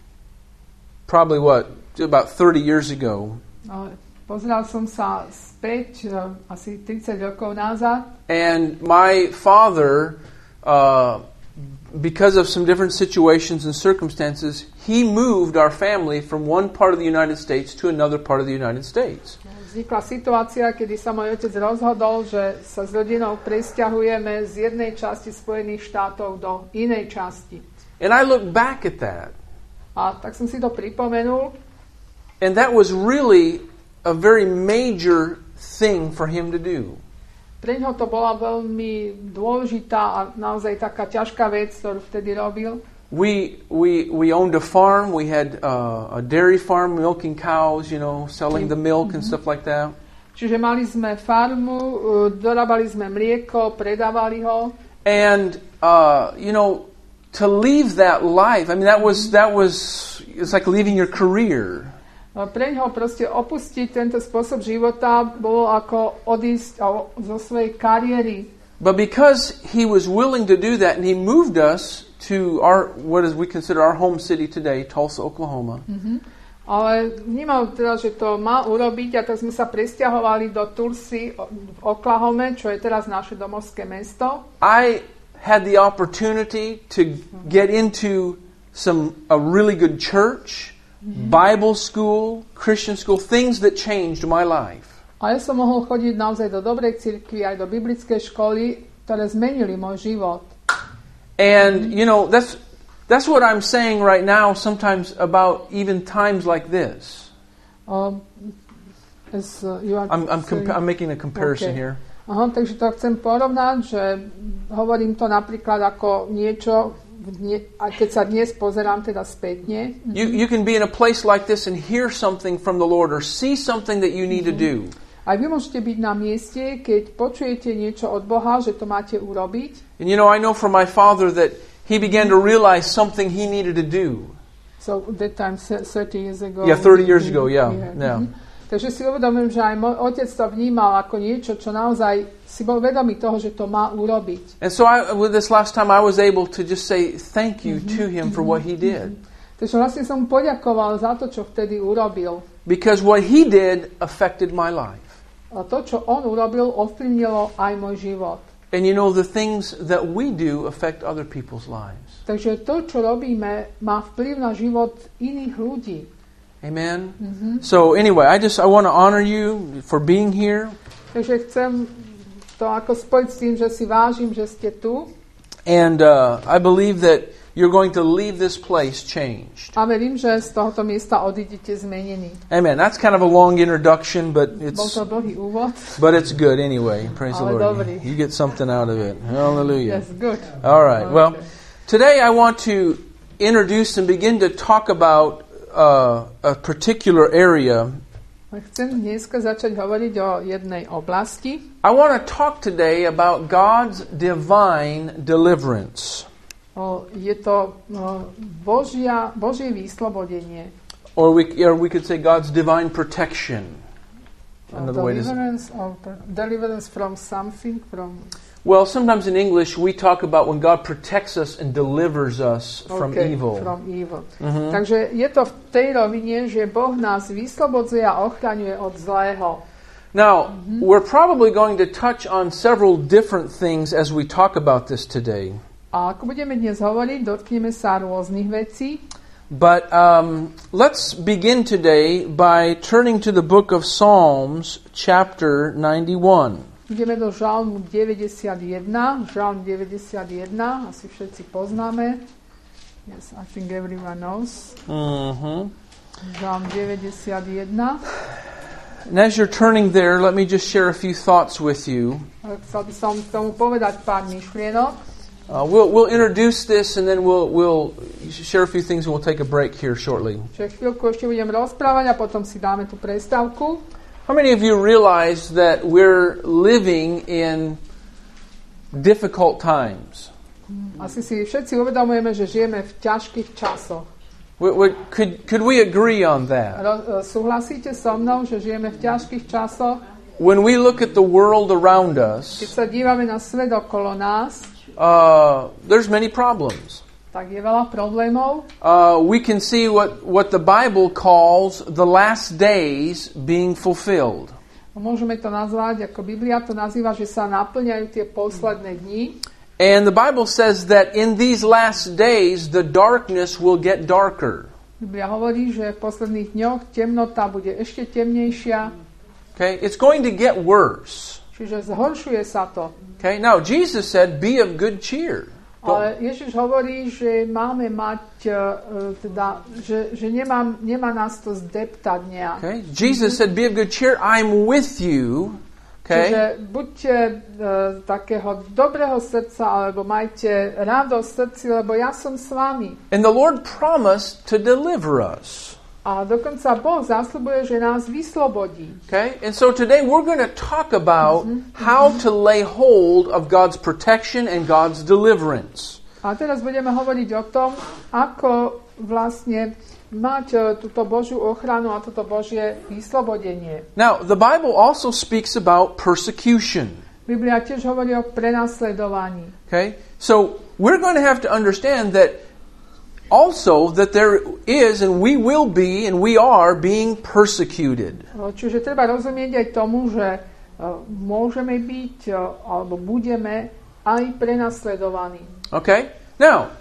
probably what, about thirty years ago. Pozeral som sa späť asi tridsať rokov nazad. And my father, uh, because of some different situations and circumstances, he moved our family from one part of the United States to another part of the United States. Vznikla situácia, kedy sa môj otec rozhodol, že sa s rodinou presťahujeme z jednej časti Spojených štátov do inej časti. And I look back at that. A tak som si to pripomenul. And that was really a very major thing for him to do. Pre ňoho to bola veľmi dôležitá a naozaj taká ťažká vec, ktorú vtedy robil. We we we owned a farm. We had uh, a dairy farm, milking cows, you know, selling the milk and stuff like that. Čiže mali sme farmu, dorábali sme mlieko, predávali ho. And uh, you know, to leave that life, I mean, that was that was it's like leaving your career. Pre ňoho proste opustiť tento spôsob života bolo ako odísť zo svojej kariéry. But because he was willing to do that, and he moved us to our what is we consider our home city today, Tulsa, Oklahoma. Mm-hmm. Ale vnímal teda, že to má urobiť, a tak sme sa presťahovali do Tulsy v Oklahome, čo je teraz naše domovské mesto. I had the opportunity to get into some a really good church. Mm-hmm. Bible school, Christian school, things that changed my life. A ja som mohol chodiť naozaj do dobrej cirkvi, aj do biblickej školy, ktoré zmenili môj život. And, you know, that's that's what I'm saying right now sometimes about even times like this. Um, as, uh, you are I'm, I'm, compa- I'm making a comparison okay. here. Aha, takže to chcem porovnať, že hovorím to napríklad ako niečo, a keď sa dnes pozerám teda spätne. You, you can be in a place like this and hear something from the Lord or see something that you need mm-hmm. to do. A vy môžete byť na mieste, keď počujete niečo od Boha, že to máte urobiť. And you know, I know from my father that he began to realize something he needed to do. So that time thirty years ago. Yeah, thirty years ago, yeah. yeah. yeah. Mm-hmm. Takže si uvedomím, že aj môj otec to vnímal ako niečo, čo naozaj si bol vedomý toho, že to má urobiť. And so I, with this last time I was able to just say thank you mm-hmm. to him for what he did. Mm-hmm. Takže vlastne som poďakoval za to, čo vtedy urobil. Because what he did affected my life. A to, čo on urobil, ovplyvnilo aj môj život. And you know, the things that we do affect other people's lives. Takže to, čo robíme, má vplyv na život iných ľudí. Amen. Mm-hmm. So anyway, I just I want to honor you for being here. Takže chcem to ako spojiť s tým, že si vážim, že ste tu. And uh, I believe that you're going to leave this place changed. A verím, že z tohoto miesta odídete zmenení. Amen. That's kind of a long introduction, but it's Bol to dlhý úvod. But it's good anyway. Praise Ale the Lord. Dobrý. You get something out of it. Hallelujah. Yes, good. All right. Okay. Well, today I want to introduce and begin to talk about Uh, a particular area. Chcem dneska začať hovoriť o jednej oblasti. I want to talk today about God's divine deliverance. O, je to no, Božia, Božie vyslobodenie. Or we, or we could say God's divine protection. Another way to say. Or deliverance from something, from... Well, sometimes in English we talk about when God protects us and delivers us okay, from evil. From evil. Mm-hmm. Takže je to v tej rovine, že Boh nás vyslobodzuje a ochraňuje od zlého. Now, mm-hmm. we're probably going to touch on several different things as we talk about this today. A ako budeme dnes hovoriť, dotkneme sa rôznych vecí. But um, let's begin today by turning to the book of Psalms, chapter ninety-one. Ideme do Žalmu deväťdesiatjeden. Žalm deväťdesiatjeden, asi všetci poznáme. Yes, I think everyone knows. Mm-hmm. Žalm deväťdesiatjeden. And as you're turning there, let me just share a few thoughts with you. Chcel by som tomu povedať pár myšlienok. Uh, we'll we'll introduce this, and then we'll we'll share a few things, and we'll take a break here shortly. Čiže chvíľku ešte budem rozprávať a potom si dáme tú prestávku. How many of you realize that we're living in difficult times? Asi si všetci uvedomujeme, že žijeme v ťažkých časoch. Could, could we agree on that? Súhlasíte so mnou, že žijeme v ťažkých časoch? When we look at the world around us, keď sa dívame na svet okolo nás, uh, there's many problems. Tak je veľa problémov. Uh, we can see what, what the Bible calls the last days being fulfilled. Môžeme to nazvať, ako Biblia to nazýva, že sa naplňajú tie posledné dni. And the Bible says that in these last days the darkness will get darker. Biblia hovorí, že v posledných dňoch temnota bude ešte temnejšia. Okay, it's going to get worse. Čiže zhoršuje sa to. Okay, now Jesus said, "Be of good cheer." Ale Ježiš hovorí, že máme mať, uh, teda, že, že nemá, nemá nás to zdeptať nejak. Okay? Jesus said, "Be of good cheer. I'm with you." Okay? Čiže buďte uh, takého dobrého srdca, alebo majte radosť v srdci, lebo ja som s vami. And the Lord promised to deliver us. A dokonca Boh zasľubuje, že nás vyslobodí. Okay? And so today we're going to talk about mm-hmm. how to lay hold of God's protection and God's deliverance. A teraz budeme hovoriť o tom, ako vlastne mať uh, túto Božiu ochranu a toto Božie vyslobodenie. Now, the Bible also speaks about persecution. Biblia tiež hovorí o prenasledovaní. Okay? So we're going to have to understand that also that there is and we will be and we are being persecuted. Čiže treba rozumieť aj tomu, že uh, môžeme byť uh, alebo budeme aj prenasledovaní. Okay? Now,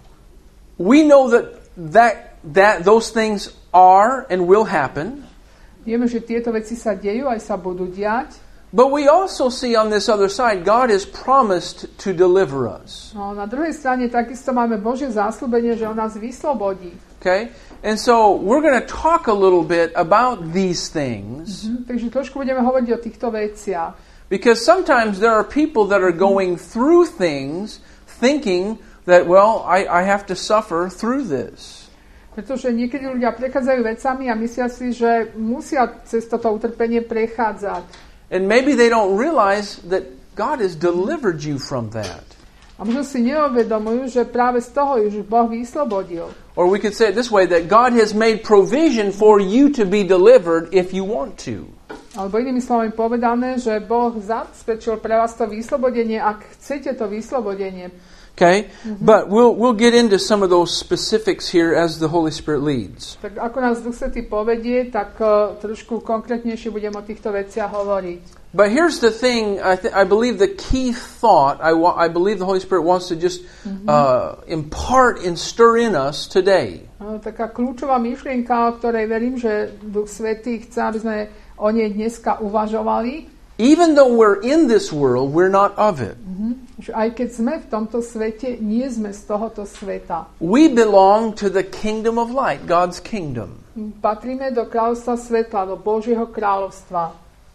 we know that that that those things are and will happen. Vieme, že tieto veci sa dejú, aj sa budú diať. But we also see on this other side, God has promised to deliver us. No, na druhej strane takisto máme Božie zasľúbenie, že on nás vyslobodí. Okay? And so we're going to talk a little bit about these things. Mm-hmm. Takže trošku budeme hovoriť o týchto veciach. Because sometimes there are people that are going through things thinking that, well, I, I have to suffer through this. Pretože niekedy ľudia prechádzajú vecami a myslia si, že musia cez toto utrpenie prechádzať. And maybe they don't realize that God has delivered you from that. A možno si neuvedomujú, že práve z toho už Boh vyslobodil. Or we could say it this way, that God has made provision for you to be delivered if you want to. Alebo inými slovami povedané, že Boh zabezpečil pre vás to vyslobodenie, ak chcete to vyslobodenie. Okay? Mm-hmm. But we'll we'll get into some of those specifics here as the Holy Spirit leads. Tak ako nás Duch Svätý povedie, tak uh, trošku konkrétnejšie budem o týchto veciach hovoriť. But here's the thing, I, th- I believe the key thought, I, wa- I believe the Holy Spirit wants to just mm-hmm. uh, impart and stir in us today. No, taká kľúčová myšlienka, o ktorej verím, že Duch Svätý chce, aby sme o nej dneska uvažovali. Even though we're in this world, we're not of it. Mm-hmm. Že aj keď sme v tomto svete, nie sme z tohoto sveta. We belong to the kingdom of light, God's kingdom. Patríme do kráľovstva svetla, do Božieho kráľovstva.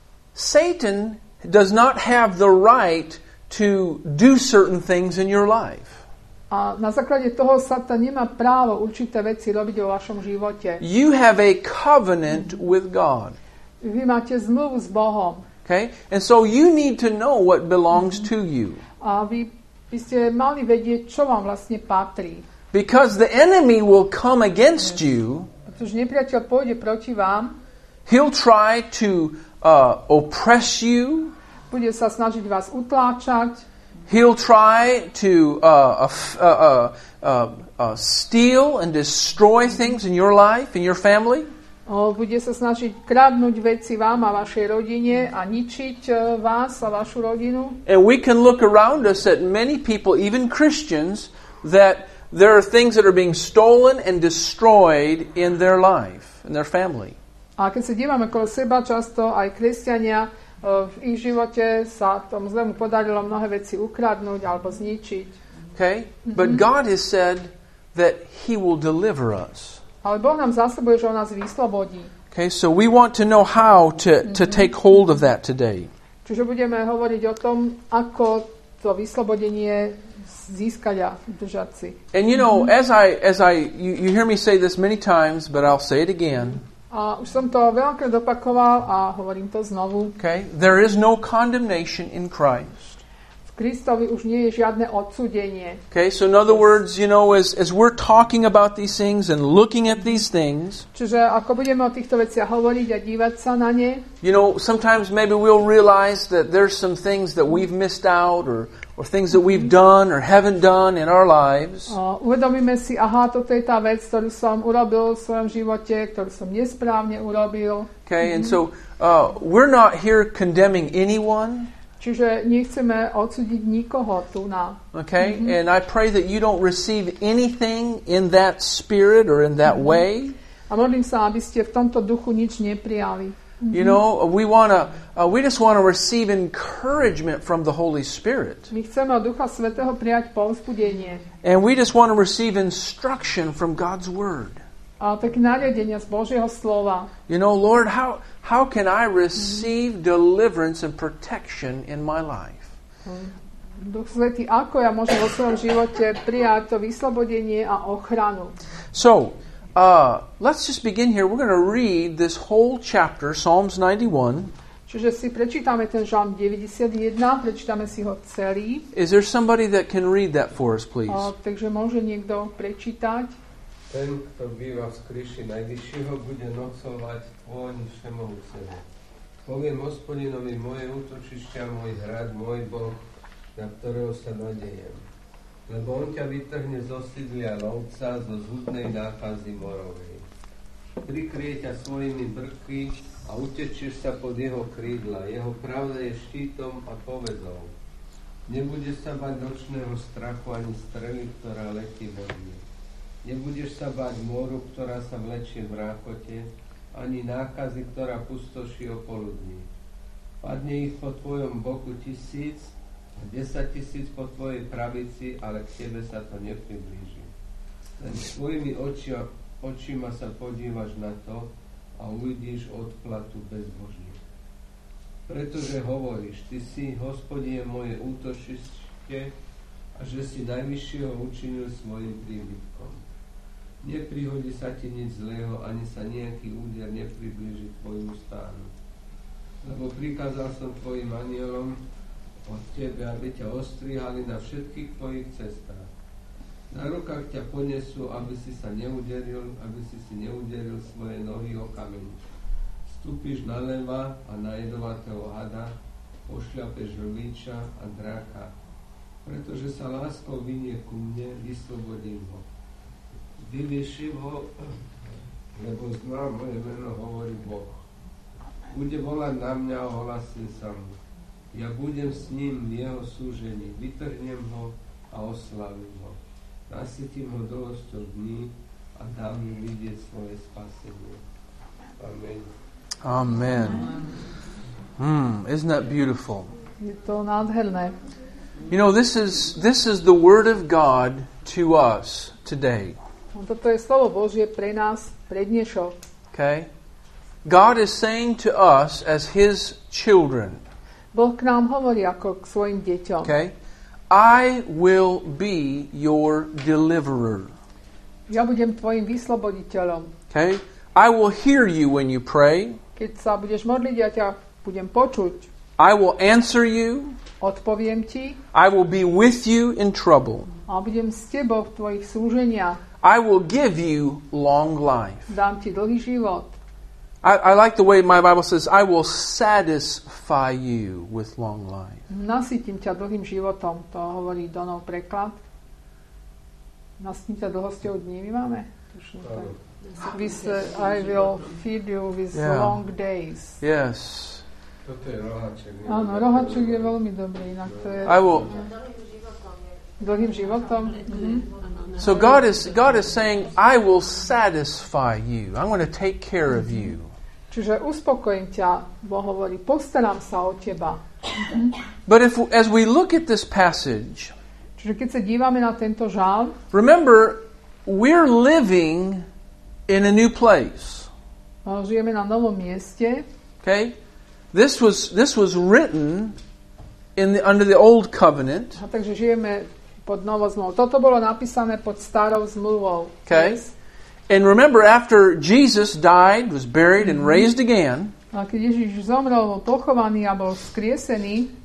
Satan does not have the right to do certain things in your life. A na základe toho Satan nemá právo určité veci robiť vo vašom živote. You have a covenant with God. Vy máte zmluvu s Bohom. Okay? And so you need to know what belongs to you. A vy by ste mali vedieť, čo vám vlastne patrí. Because the enemy will come against you. Pretože nepriateľ pôjde proti vám. He'll try to uh, oppress you. Bude sa snažiť vás utláčať. He'll try to uh, uh, uh, uh, uh, steal and destroy things in your life, in your family. Bude sa snažiť kradnúť veci vám a vašej rodine a ničiť vás a vašu rodinu. And we can look around us at many people, even Christians, that there are things that are being stolen and destroyed in their life, in their family. A keď sa dívame okolo seba, často aj kresťania v ich živote sa tomu zlému podarilo mnohé veci ukradnúť alebo zničiť. Okay? Mm-hmm. But God has said that He will deliver us. Ale Boh nám zasľubuje, že on nás vyslobodí. Okay, so we want to know how to, mm-hmm. to take hold of that today. Čiže budeme hovoriť o tom, ako to vyslobodenie získať a držať si. And you know, mm-hmm. as I as I you, you hear me say this many times, but I'll say it again. A už som to veľakrát opakoval a hovorím to znovu. Okay, there is no condemnation in Christ. V Kristovi už nie je žiadne odsúdenie. Okay, so in other words, you know, as, as we're talking about these things and looking at these things, Čiže ako budeme o týchto veciach hovoriť a dívať sa na ne, you know, sometimes maybe we'll realize that there's some things that we've missed out or, or things that we've done or haven't done in our lives. uh, uvedomíme si, aha, toto je tá vec, ktorú som urobil v svojom živote, ktorú som nesprávne urobil. Okay, and so uh, we're not here condemning anyone. Čiže nechceme odsúdiť nikoho tu na. Okay, mm-hmm. and I pray that you don't receive anything in that spirit or in that mm-hmm. way. A modlím sa, aby ste v tomto duchu nič neprijali. Mm-hmm. You know, we wanna, uh, we just want to receive encouragement from the Holy Spirit. My chceme od Ducha Svätého prijať povzbudenie. And we just want to receive instruction from God's Word. A také nariadenia z Božieho slova. You know, Lord, how how can I receive mm-hmm. deliverance and protection in my life? Duch Svätý, ako ja môžem vo svojom živote prijať to vyslobodenie a ochranu? So, uh, let's just begin here. We're going to read this whole chapter, Psalms ninety-one. Čiže si prečítame ten žalm deväťdesiatjeden, prečítame si ho celý. Is there somebody that can read that for us, please? O, takže môže niekto prečítať. Ten, kto býva v skryši Najvyššieho, bude nocovať v pôni Všemovúceho. Poviem Hospodinovi, moje útočišťa, môj hrad, môj Boh, na ktorého sa nadejem. Lebo on ťa vytrhne zo sídlia lovca, zo zhudnej nákazy morovej. Prikrie ťa svojimi brky a utečieš sa pod jeho krídla. Jeho pravda je štítom a povedou. Nebudeš sa bať nočného strachu ani strely, ktorá letí vo dne. Nebudeš sa báť moru, ktorá sa vlečie v rákote, ani nákazy, ktorá pustoší o poludní. Padne ich po tvojom boku tisíc a desať tisíc po tvojej pravici, ale k tebe sa to nepriblíži. Len svojimi očia, očima sa podívaš na to a uvidíš odplatu bezbožných. Pretože hovoríš, ty si, Hospodine, moje útočište a že si Najvyššieho učinil svojim príbytkom. Neprihodí sa ti nič zlého, ani sa nejaký úder nepriblíži tvojmu stánu. Lebo prikázal som tvojim anielom od tebe, aby ťa ostrihali na všetkých tvojich cestách. Na rukách ťa ponesú, aby si sa neuderil, aby si si neuderil svoje nohy o kameň. Vstúpiš na leva a na jedovatého hada, pošľapeš rliča a dráka. Pretože sa láskou vinie ku mne, vyslobodím ho. Vyliešim ho, lebo zná moje meno, hovorí Boh. Bude volať na mňa a ohlasím sa mu. Ja budem s ním v jeho súžení, vytrhnem ho a oslavím ho. Nasytím ho dlhosťou dní a dám mu vidieť svoje spasenie. Amen. Amen. Hmm, isn't that beautiful? Je to nádherné. You know, this is this is the word of God to us today. Toto je slovo Božie pre nás, pre dnešok. Okay? God is saying to us as his children. Boh k nám hovorí ako k svojim deťom. Okay? I will be your deliverer. Ja budem tvojim vysloboditeľom. Okay? I will hear you when you pray. Keď sa budeš modliť, ja ťa budem počuť. I will answer you. Odpoviem ti. I will be with you in trouble. A budem s tebou v tvojich súženiach. I will give you long life. Dám ti dlhý život. I, I like the way my Bible says, I will satisfy you with long life. Nasytím ťa dlhým životom, to hovorí Donov preklad. Nasytím ťa dlhosťou dní, my máme? With, uh, I will feed you with yeah. long days. Yes. Toto je rohaček. Áno, rohaček je veľmi dobrý. Inak to je I will... dlhým životom. Mhm. So God is God is saying, I will satisfy you. I'm going to take care of you. Čiže uspokojím ťa, Boh hovorí, postaram sa o teba. But if as we look at this passage, čiže keď sa dívame na tento žalm, remember, we're living in a new place. Žijeme na novom mieste. Okay? This was this was written in the under the old covenant. A takže žijeme pod novou zmluvou. Toto bolo napísané pod starou zmluvou. Okay? And remember, after Jesus died, was buried and raised again, a keď Ježiš zomrel, bol pochovaný a bol vzkriesený,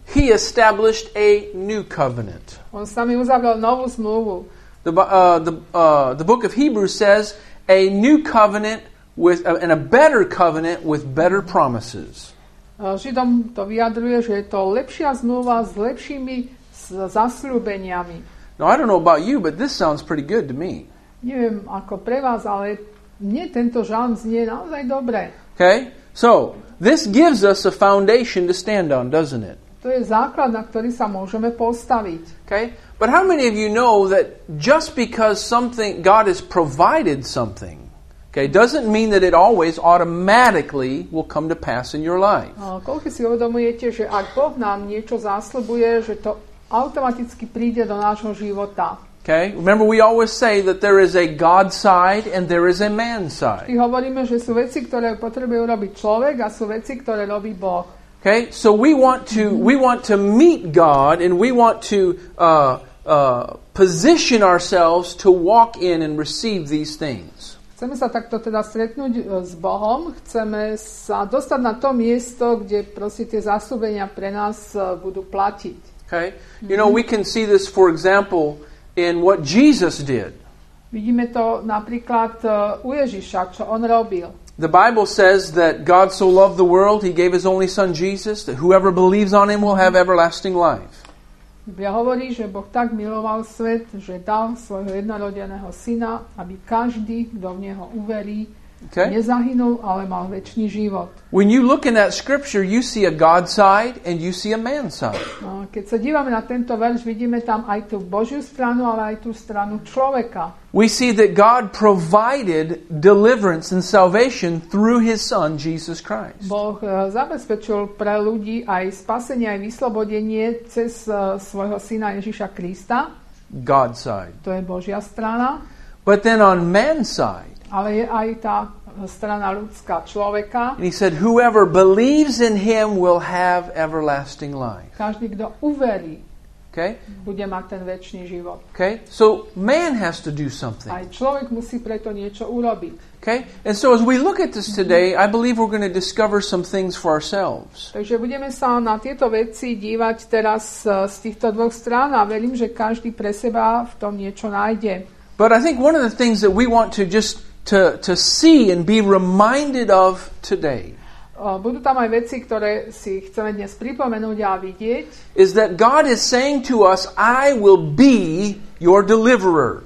He established a new covenant. On s nami uzavrel novú zmluvu. The, uh, the, uh, the book of Hebrews says a new covenant with, uh, and a better covenant with better promises. Židom to vyjadruje, že je to lepšia zmluva s lepšími zasľúbeniami. Now, I don't know about you, but this sounds pretty good to me. Neviem ako pre vás, ale mne tento žalm znie naozaj dobre. Okay? So, this gives us a foundation to stand on, doesn't it? To je základ, na ktorý sa môžeme postaviť. Okay? But how many of you know that just because something God has provided something, okay, doesn't mean that it always automatically will come to pass in your life? Koľko si uvedomujete, že ak Boh nám niečo zasľubuje, že to automaticky príde do nášho života. Okay? Remember, we always say that there is a God side and there is a man side. Ty hovoríme, že sú veci, ktoré potrebuje urobiť človek a sú veci, ktoré robí Boh. Okay? So we want to we want to meet God and we want to uh, uh, position ourselves to walk in and receive these things. Chceme sa takto teda stretnúť s Bohom, chceme sa dostať na to miesto, kde proste tie zasľúbenia pre nás budú platiť. Okay? You know, we can see this, for example, in what Jesus did. Vidíme to napríklad u Ježiša, čo on robil. The Bible says that God so loved the world, He gave His only Son Jesus, that whoever believes on Him will have everlasting life. Biblia hovorí, že Boh tak miloval svet, že dal svojho jednorodeného syna, aby každý, kto v Neho uverí, okay, nezahynul, ale mal večný život. When you look in that scripture, you see a God side and you see a man side. No, keď sa dívame na tento verš, vidíme tam aj tú Božiu stranu, ale aj tú stranu človeka. We see that God provided deliverance and salvation through His Son, Jesus Christ. Boh zabezpečil pre ľudí aj spasenie, aj vyslobodenie cez svojho syna Ježiša Krista. God side. To je Božia strana. But then on man's side, ale je aj tá strana ľudská človeka. And He said, whoever believes in Him will have everlasting life. Každý, kto uverí, okay, bude mať ten večný život. Okay? So man has to do something. Aj človek musí preto niečo urobiť. Okay? And so as we look at this today, I believe we're going to discover some things for ourselves. Takže budeme sa na tieto veci dívať teraz z týchto dvoch strán a verím, že každý pre seba v tom niečo nájde. But I think one of the things that we want to just To, to see and be reminded of today budú tam aj veci, ktoré si chceme dnes pripomenúť a vidieť, is that God is saying to us, I will be your deliverer.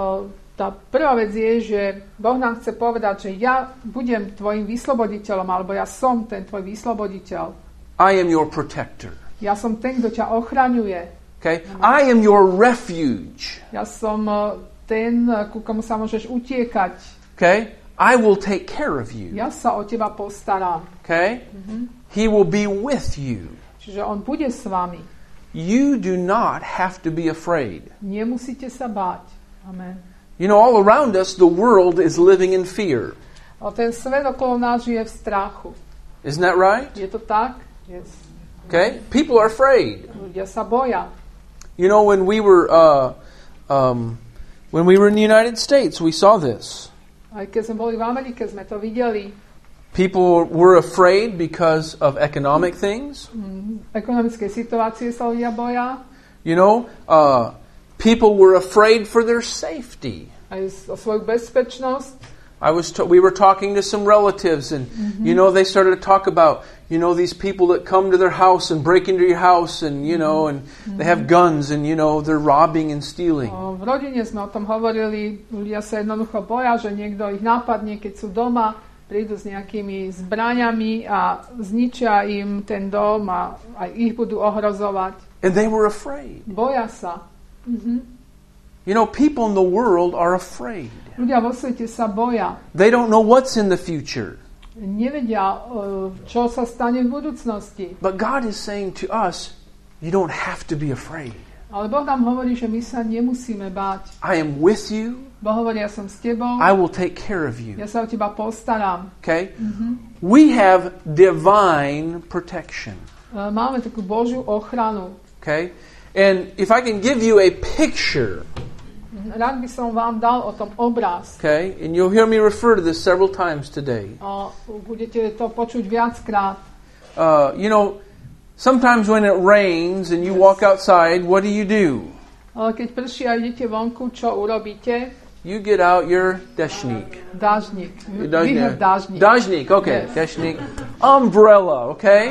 Tá prvá vec je, že Boh nám chce povedať, že ja budem tvojim vysloboditeľom, alebo ja som ten tvoj vysloboditeľ. I am your protector. Ja som ten, kto ťa ochraňuje. Okay? I am your refuge. Ja som ten, ku komu sa môžeš utiekať. Okay? I will take care of you. Ja sa o teba postaram. Okay? Mm-hmm. He will be with you. Čiže on bude s vami. You do not have to be afraid. Nemusíte sa báť. Amen. You know, all around us the world is living in fear. O ten svet okolo nás žije v strachu. Isn't that right? Je to tak? Yes. Okay? People are afraid. Ľudia sa boja. You know, when we were uh, um, when we were in the United States, we saw this. Aj keď sme boli v Amerike, sme to videli. People were afraid because of economic things. Mm, ekonomické situácie sa ľudia boja. You know, uh, people were afraid for their safety. Aj o svoju bezpečnosť. I was t- we were talking to some relatives and mm-hmm. you know they started to talk about you know these people that come to their house and break into your house and you know and mm-hmm. they have guns and you know they're robbing and stealing. O, v rodine sme o tom hovorili, ľudia sa jednoducho boja, že niekto ich napadne, keď sú doma, prídu s nejakými zbraňami a zničia im ten dom a aj ich budú ohrozovať. And they were afraid. Boja sa. Mhm. You know, people in the world are afraid. Ľudia vo svete sa boja. They don't know what's in the future. Nevedia, čo sa stane v budúcnosti. But God is saying to us, you don't have to be afraid. Ale Boh nám hovorí, že my sa nemusíme báť. I am with you. Boh hovorí, ja som s tebou. I will take care of you. Ja sa o teba postaram. Okay? Mm-hmm. We have divine protection. Máme takú Božiu ochranu. Okay? And if I can give you a picture, rád by som vám dal o tom obraz. Okay? And you'll hear me refer to this several times today. A budete to počuť viackrát. Uh, you know, Sometimes when it rains and you walk outside, what do you do? Ale keď prší a idete vonku, čo urobíte? You get out your dešník. Dážnik. Vyhrať dážnik. Dážnik, okay. Yes. Dešník. Umbrella, okay?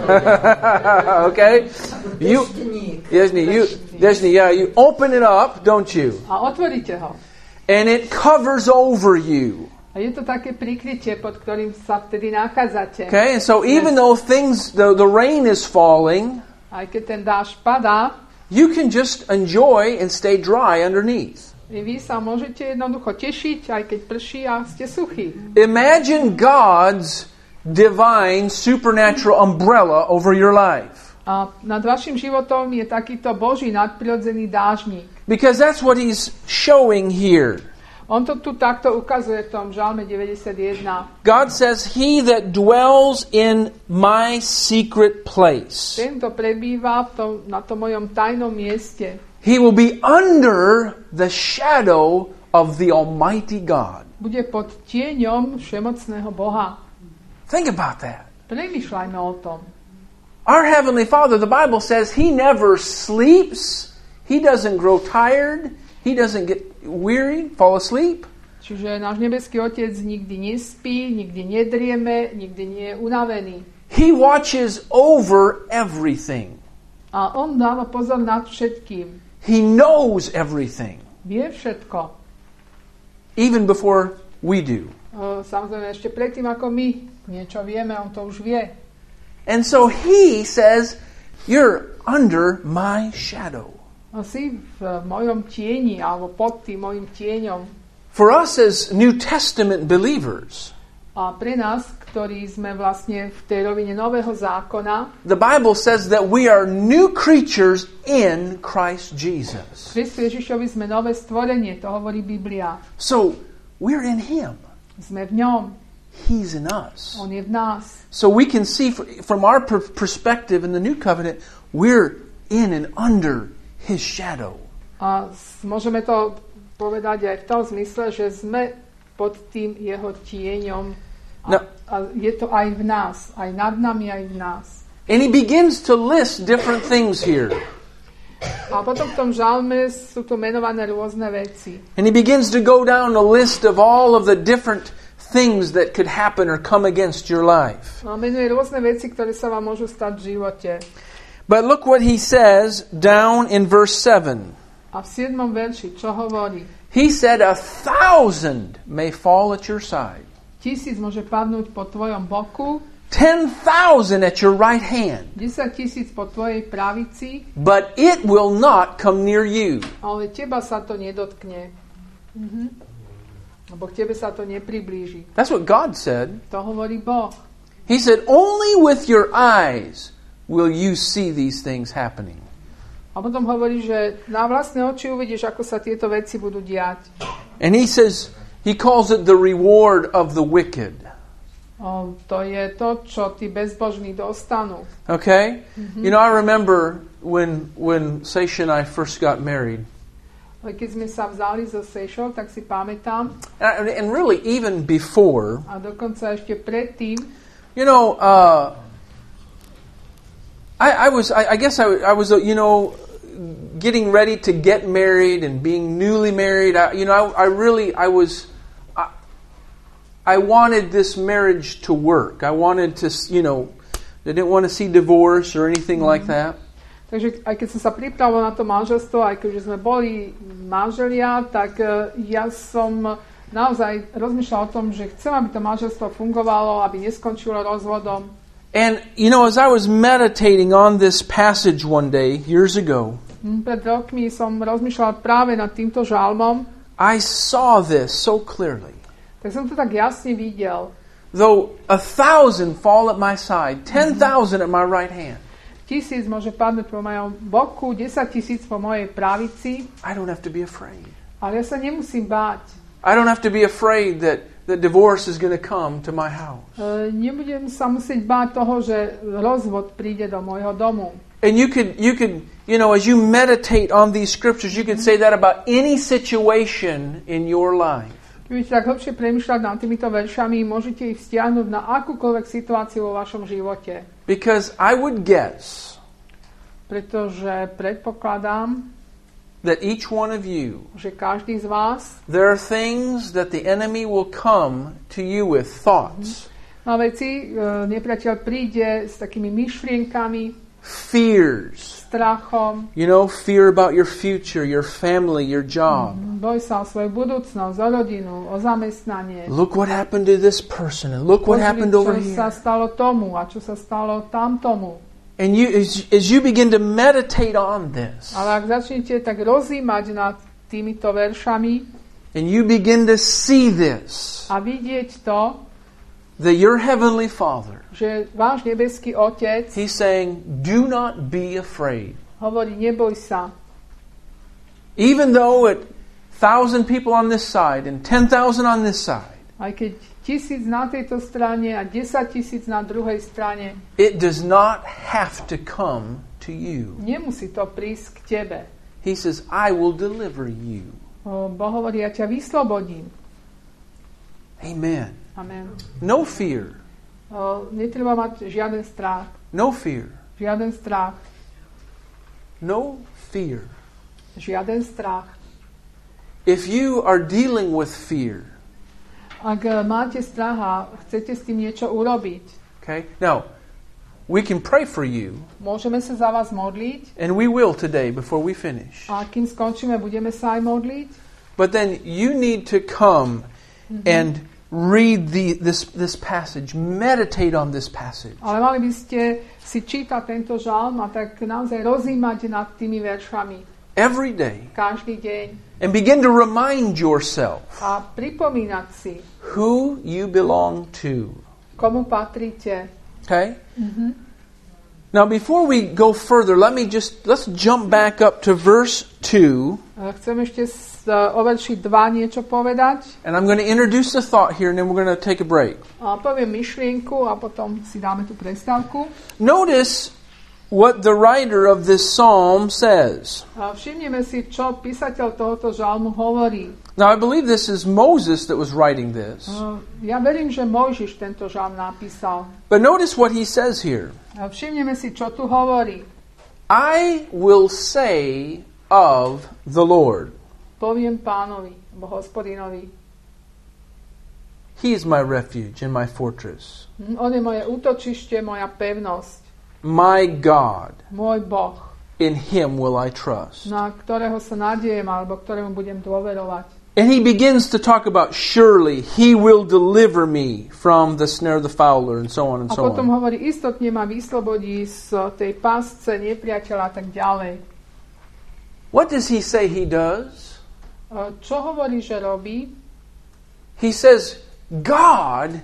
Okay? You, dešník. You, dešník, yeah. You open it up, don't you? A otvoríte ho. And it covers over you. A je to také prikrytie, pod ktorým sa vtedy nachádzate. Okay? And so even though things, the, the rain is falling, Aj keď ten dážď padá, you can just enjoy and stay dry underneath. vy sa môžete jednoducho tešiť, aj keď prší a ste suchí. Imagine God's divine supernatural umbrella over your life. A nad vašim životom je takýto Boží nadprirodzený dážnik. Because that's what he's showing here. On to tu takto ukazuje v tom Žalme deväťdesiatjeden. God says, he that dwells in my secret place. Ten, kto prebýva v tom, na tom mojom tajnom mieste, He will be under the shadow of the Almighty God. bude pod tieňom všemocného Boha. Think about that. Premýšľajme o tom. Our Heavenly Father, the Bible says, he never sleeps. He doesn't grow tired. He doesn't get weary, fall asleep. Čiže náš nebeský Otec nikdy nespí, nikdy nedrieme, nikdy nie je unavený. He watches over everything. A on dáva pozor nad všetkým. He knows everything, Vie všetko. even before we do. O, samozrejme, ešte predtým, ako my niečo vieme, on to už vie. And so he says, you're under my shadow. No, si v mojom tieni, alebo pod tým mojim tieňom. For us as New Testament believers, A pre nás, ktorí sme vlastne v tej rovine Nového zákona, the Bible says that we are new creatures in Christ Jesus. Kristu Ježišovi sme nové stvorenie, to hovorí Biblia. So we're in him. Sme v ňom, He's in us. on je v nás. So we can see fr- from our per- perspective in the new covenant, we're in and under his shadow. A s- môžeme to povedať aj v tom zmysle, že sme pod tým jeho tieňom. A, No. a je to aj v nás, aj nad nami, aj v nás. And he begins to list different things here. A potom v tom žalme sú tu menované rôzne veci. And he begins to go down a list of all of the different things that could happen or come against your life. A menuje rôzne veci, ktoré sa vám môžu stať v živote. But look what he says down in verse seven. A v siedmom verši, čo hovorí? He said, a thousand may fall at your side, Tisíc môže padnúť po tvojom boku, ten thousand at your right hand, desať tisíc po tvojej pravici, but it will not come near you. ale teba sa to nedotkne. Mhm. Lebo k tebe sa to nepriblíži. That's what God said. To hovorí Boh. He said, only with your eyes will you see these things happening. A potom hovorí, že na vlastné oči uvidíš, ako sa tieto veci budú diať. And he says, he calls it the reward of the wicked. O, to je to, čo tí bezbožní dostanú. Okay? You know, I remember when when Seisha and I first got married. Ale keď sme sa vzali so Sejšou, tak si pamätám, And, and really even before, a dokonca ešte predtým, you know, uh, I, I was, I, I guess I, I was, uh, you know, getting ready to get married and being newly married. I, you know, I, I really, I was, I, I wanted this marriage to work. I wanted to, you know, I didn't want to see divorce or anything like that. takže aj keď som sa pripravoval na to manželstvo, aj keď sme boli manželia, tak uh, ja som naozaj rozmýšľal o tom, že chcem, aby to manželstvo fungovalo, aby neskončilo rozvodom. And, you know, as I was meditating on this passage one day, years ago, Hm, Pred rokmi som rozmýšľal práve nad týmto žalmom, I saw this so clearly. tak som to tak jasne videl. Though a thousand fall at my side, ten thousand at my right hand, Tisíc môže padnúť po mojom boku, desať tisíc po mojej pravici, I don't have to be afraid. ale ja sa nemusím báť. I don't have to be afraid that, that divorce is going to come to my house. E, nebudem sa musieť báť toho, že rozvod príde do môjho domu. And you could, you could, you know, as you meditate on these scriptures, you could say that about any situation in your life. Keď budete tak hlbšie premýšľať nad týmito veršami, môžete ich vzťahnuť na akúkoľvek situáciu vo vašom živote. Because I would guess pretože predpokladám, that each one of you, že každý z vás, there are things that the enemy will come to you with, thoughts, no veci, nepriateľ príde s takými myšlienkami, fears, strachom, you know, fear about your future, your family, your job. Boj sa o svoju budúcnosť, o rodinu, o zamestnanie. Look what happened to this person, and look what happened over Čo sa here. stalo tomu a čo sa stalo tamtomu. And you, as, as you begin to meditate on this, Ale ak začnete tak rozímať nad týmito veršami and you begin to see this, a vidieť to, that your heavenly Father, že váš nebeský Otec He's saying, do not be afraid. hovorí, neboj sa. Even though it thousand people on this side and ten thousand on this side, Aj keď tisíc na tejto strane a desať tisíc na druhej strane, it does not have to come to you. nemusí to prísť k tebe. He says, I will deliver you. O, Boh hovorí, ja ťa vyslobodím. Amen. Amen. No fear. O, netreba mať žiaden strach. No fear. Žiaden strach. No fear. Žiaden strach. If you are dealing with fear, Ak máte strach a chcete s tým niečo urobiť, okay, now, we can pray for you, môžeme sa za vás modliť and we will today before we finish. a kým skončíme, budeme sa aj modliť. But then you need to come and read the, this, this passage, meditate on this passage. Ale mali by ste si čítať tento žalm a tak naozaj rozímať nad tými veršami Every day. každý deň And begin to remind yourself a pripomínať si, who you belong to. komu patríte. Okay? Now before we go further, let me just, let's jump back up to verse two. Chcem ešte z, o verši dva niečo povedať. And I'm going to introduce the thought here and then we're going to take a break. A poviem myšlienku a potom si dáme tú prestávku. Notice what the writer of this psalm says. A všimneme si, čo písateľ tohoto žalmu hovorí. Now I believe this is Moses that was writing this. Uh, Ja verím, že Mojžiš tento žalm napísal. But notice what he says here. A všimneme si, čo tu hovorí. I will say of the Lord, Poviem Pánovi, alebo Hospodinovi. He is my refuge and my fortress, Hm, On je moje útočište, moja pevnosť, my God. môj Boh, In Him will I trust. na ktorého sa nadiejem, alebo ktorému budem dôverovať. And he begins to talk about surely He will deliver me from the snare of the fowler and so on and A so potom on. hovorí, istotne ma vyslobodí z tej pasce nepriateľa a tak ďalej. What does he say he does? A Čo hovorí, že robí? He says, God,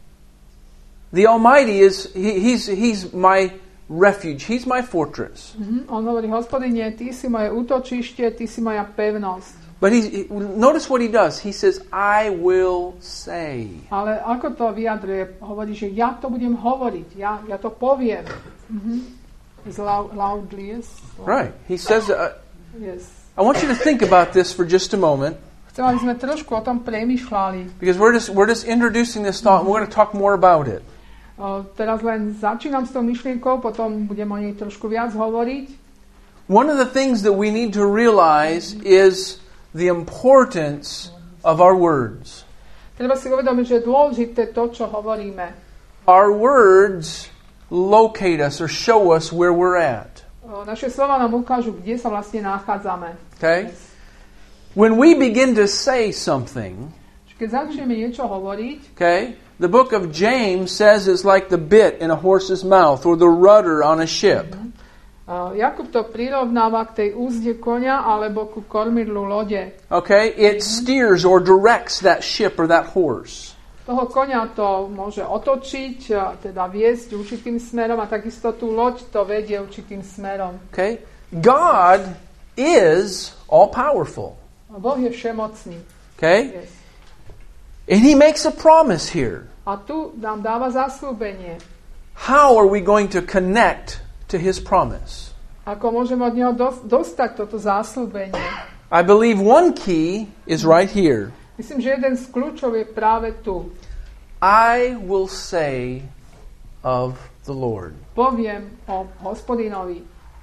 the Almighty, is he, he's, he's my refuge. He's my fortress. Mhm. On hovorí, Hospodine, ty si moje útočište, ty si moja pevnosť. But he, notice what he does. He says, I will say. Ale ako to vyjadruje? Hovorí, že ja to budem hovoriť, ja, ja to poviem. Mhm. Is loud, loudly, yes? Right. He says, uh, Yes. I want you to think about this for just a moment, Chcem, aby sme trošku o tom premýšľali. because we're just, we're just introducing this thought and we're going to talk more about it. O, teraz len začínam s tou myšlienkou, potom budem o nej trošku viac hovoriť. One of the things that we need to realize is the importance of our words. Treba si uvedomiť, že je dôležité to, čo hovoríme. Our words locate us or show us where we're at. O, naše slova nám ukážu, kde sa vlastne nachádzame. Okay? When we begin to say something, Keď začneme niečo hovoriť, okay, the book of James says it's like the bit in a horse's mouth or the rudder on a ship. o, Jakub to prirovnáva k tej úzde konia alebo ku kormidlu lode. Okay? It steers or directs that ship or that horse. Toho konia to môže otočiť, a teda viesť určitým smerom a takisto tú loď to vedie určitým smerom. Okay? God is all powerful. A Boh je všemocný. Okay? Yes. And he makes a promise here. A tu nám dáva zasľúbenie. How are we going to connect to his promise? Ako môžeme od neho dos- dostať toto zasľúbenie? I believe one key is right here. Myslím, že jeden z kľúčov je práve tu. I will say of the Lord. Poviem o Hospodinovi.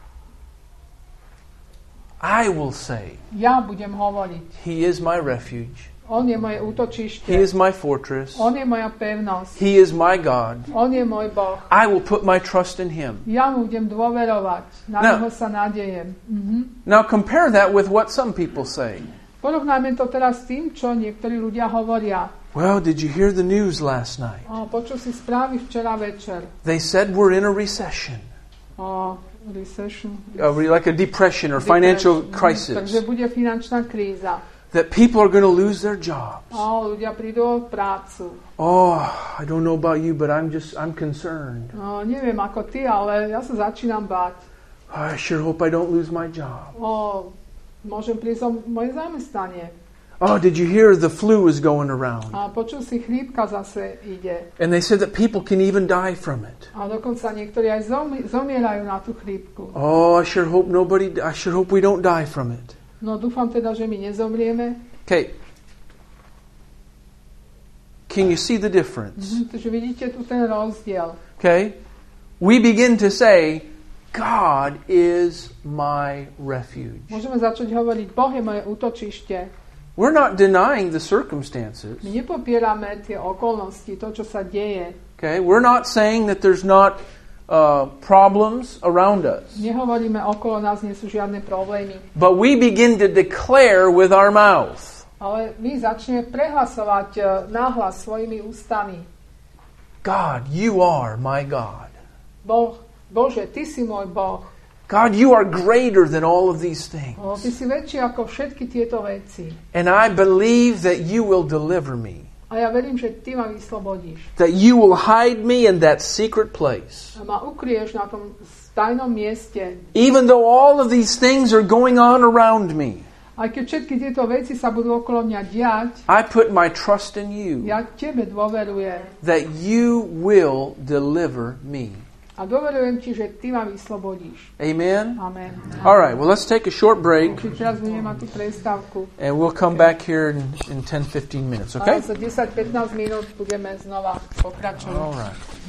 I will say, Ja budem hovoriť. He is my refuge. On je moje útočište. He is my fortress. On je moja pevnosť. He is my God. On je môj Boh. I will put my trust in Him. Ja mu budem dôverovať. Na Now- neho sa nádejem. Mhm. Now compare that with what some people say. Porovnajme to teraz s tým, čo niektorí ľudia hovoria. Well, did you hear the news last night? O, počul si správy včera večer. They said we're in a recession. O recession. A re- like a depression or financial Mhm. crisis. Takže bude finančná kríza. That people are going to lose their jobs. O, ľudia prídu o prácu. Oh, I don't know about you, but I'm just, I'm concerned. No, neviem ako ty, ale ja sa začínam báť. I sure hope I don't lose my job. O, môžem prísť o moje zamestnanie. Oh, did you hear the flu is going around? A počul si, chrípka zase ide. And they said that people can even die from it. A dokonca niektorí aj zomi- zomierajú na tú chrípku. Oh, I sure hope nobody, I sure hope we don't die from it. No dúfam teda, že my nezomrieme. Okay. Can you see the difference? Mhm, takže vidíte tu ten rozdiel. Okay. We begin to say, God is my refuge. Môžeme začať hovoriť, Boh je moje útočište. We're not denying the circumstances. My nepopierame tie okolnosti, to, čo sa deje. Okay. We're not saying that there's not uh, problems around us. Nehovoríme, okolo nás nie sú žiadne problémy. But we begin to declare with our mouth, Ale my začneme prehlasovať uh, nahlas svojimi ústami. God, you are my God. Boh, Bože, Ty si môj Boh. God, you are greater than all of these things. O, Ty si väčší ako všetky tieto veci. And I believe that you will deliver me. A ja verím, že Ty ma vyslobodíš. That you will hide me in that secret place. A ma ukryješ na tom tajnom mieste. Even though all of these things are going on around me, Aj keď všetky tieto veci sa budú okolo mňa diať, I put my trust in you. ja Tebe dôverujem. That you will deliver me. A dôverujem Ti, že Ty ma vyslobodíš. Amen? Amen. All right, well, let's take a short break. Čiže teraz budeme mať tú prestávku. And we'll come back here in, in ten fifteen minutes, A okay? za desať pätnásť minút budeme znova pokračovať. All right.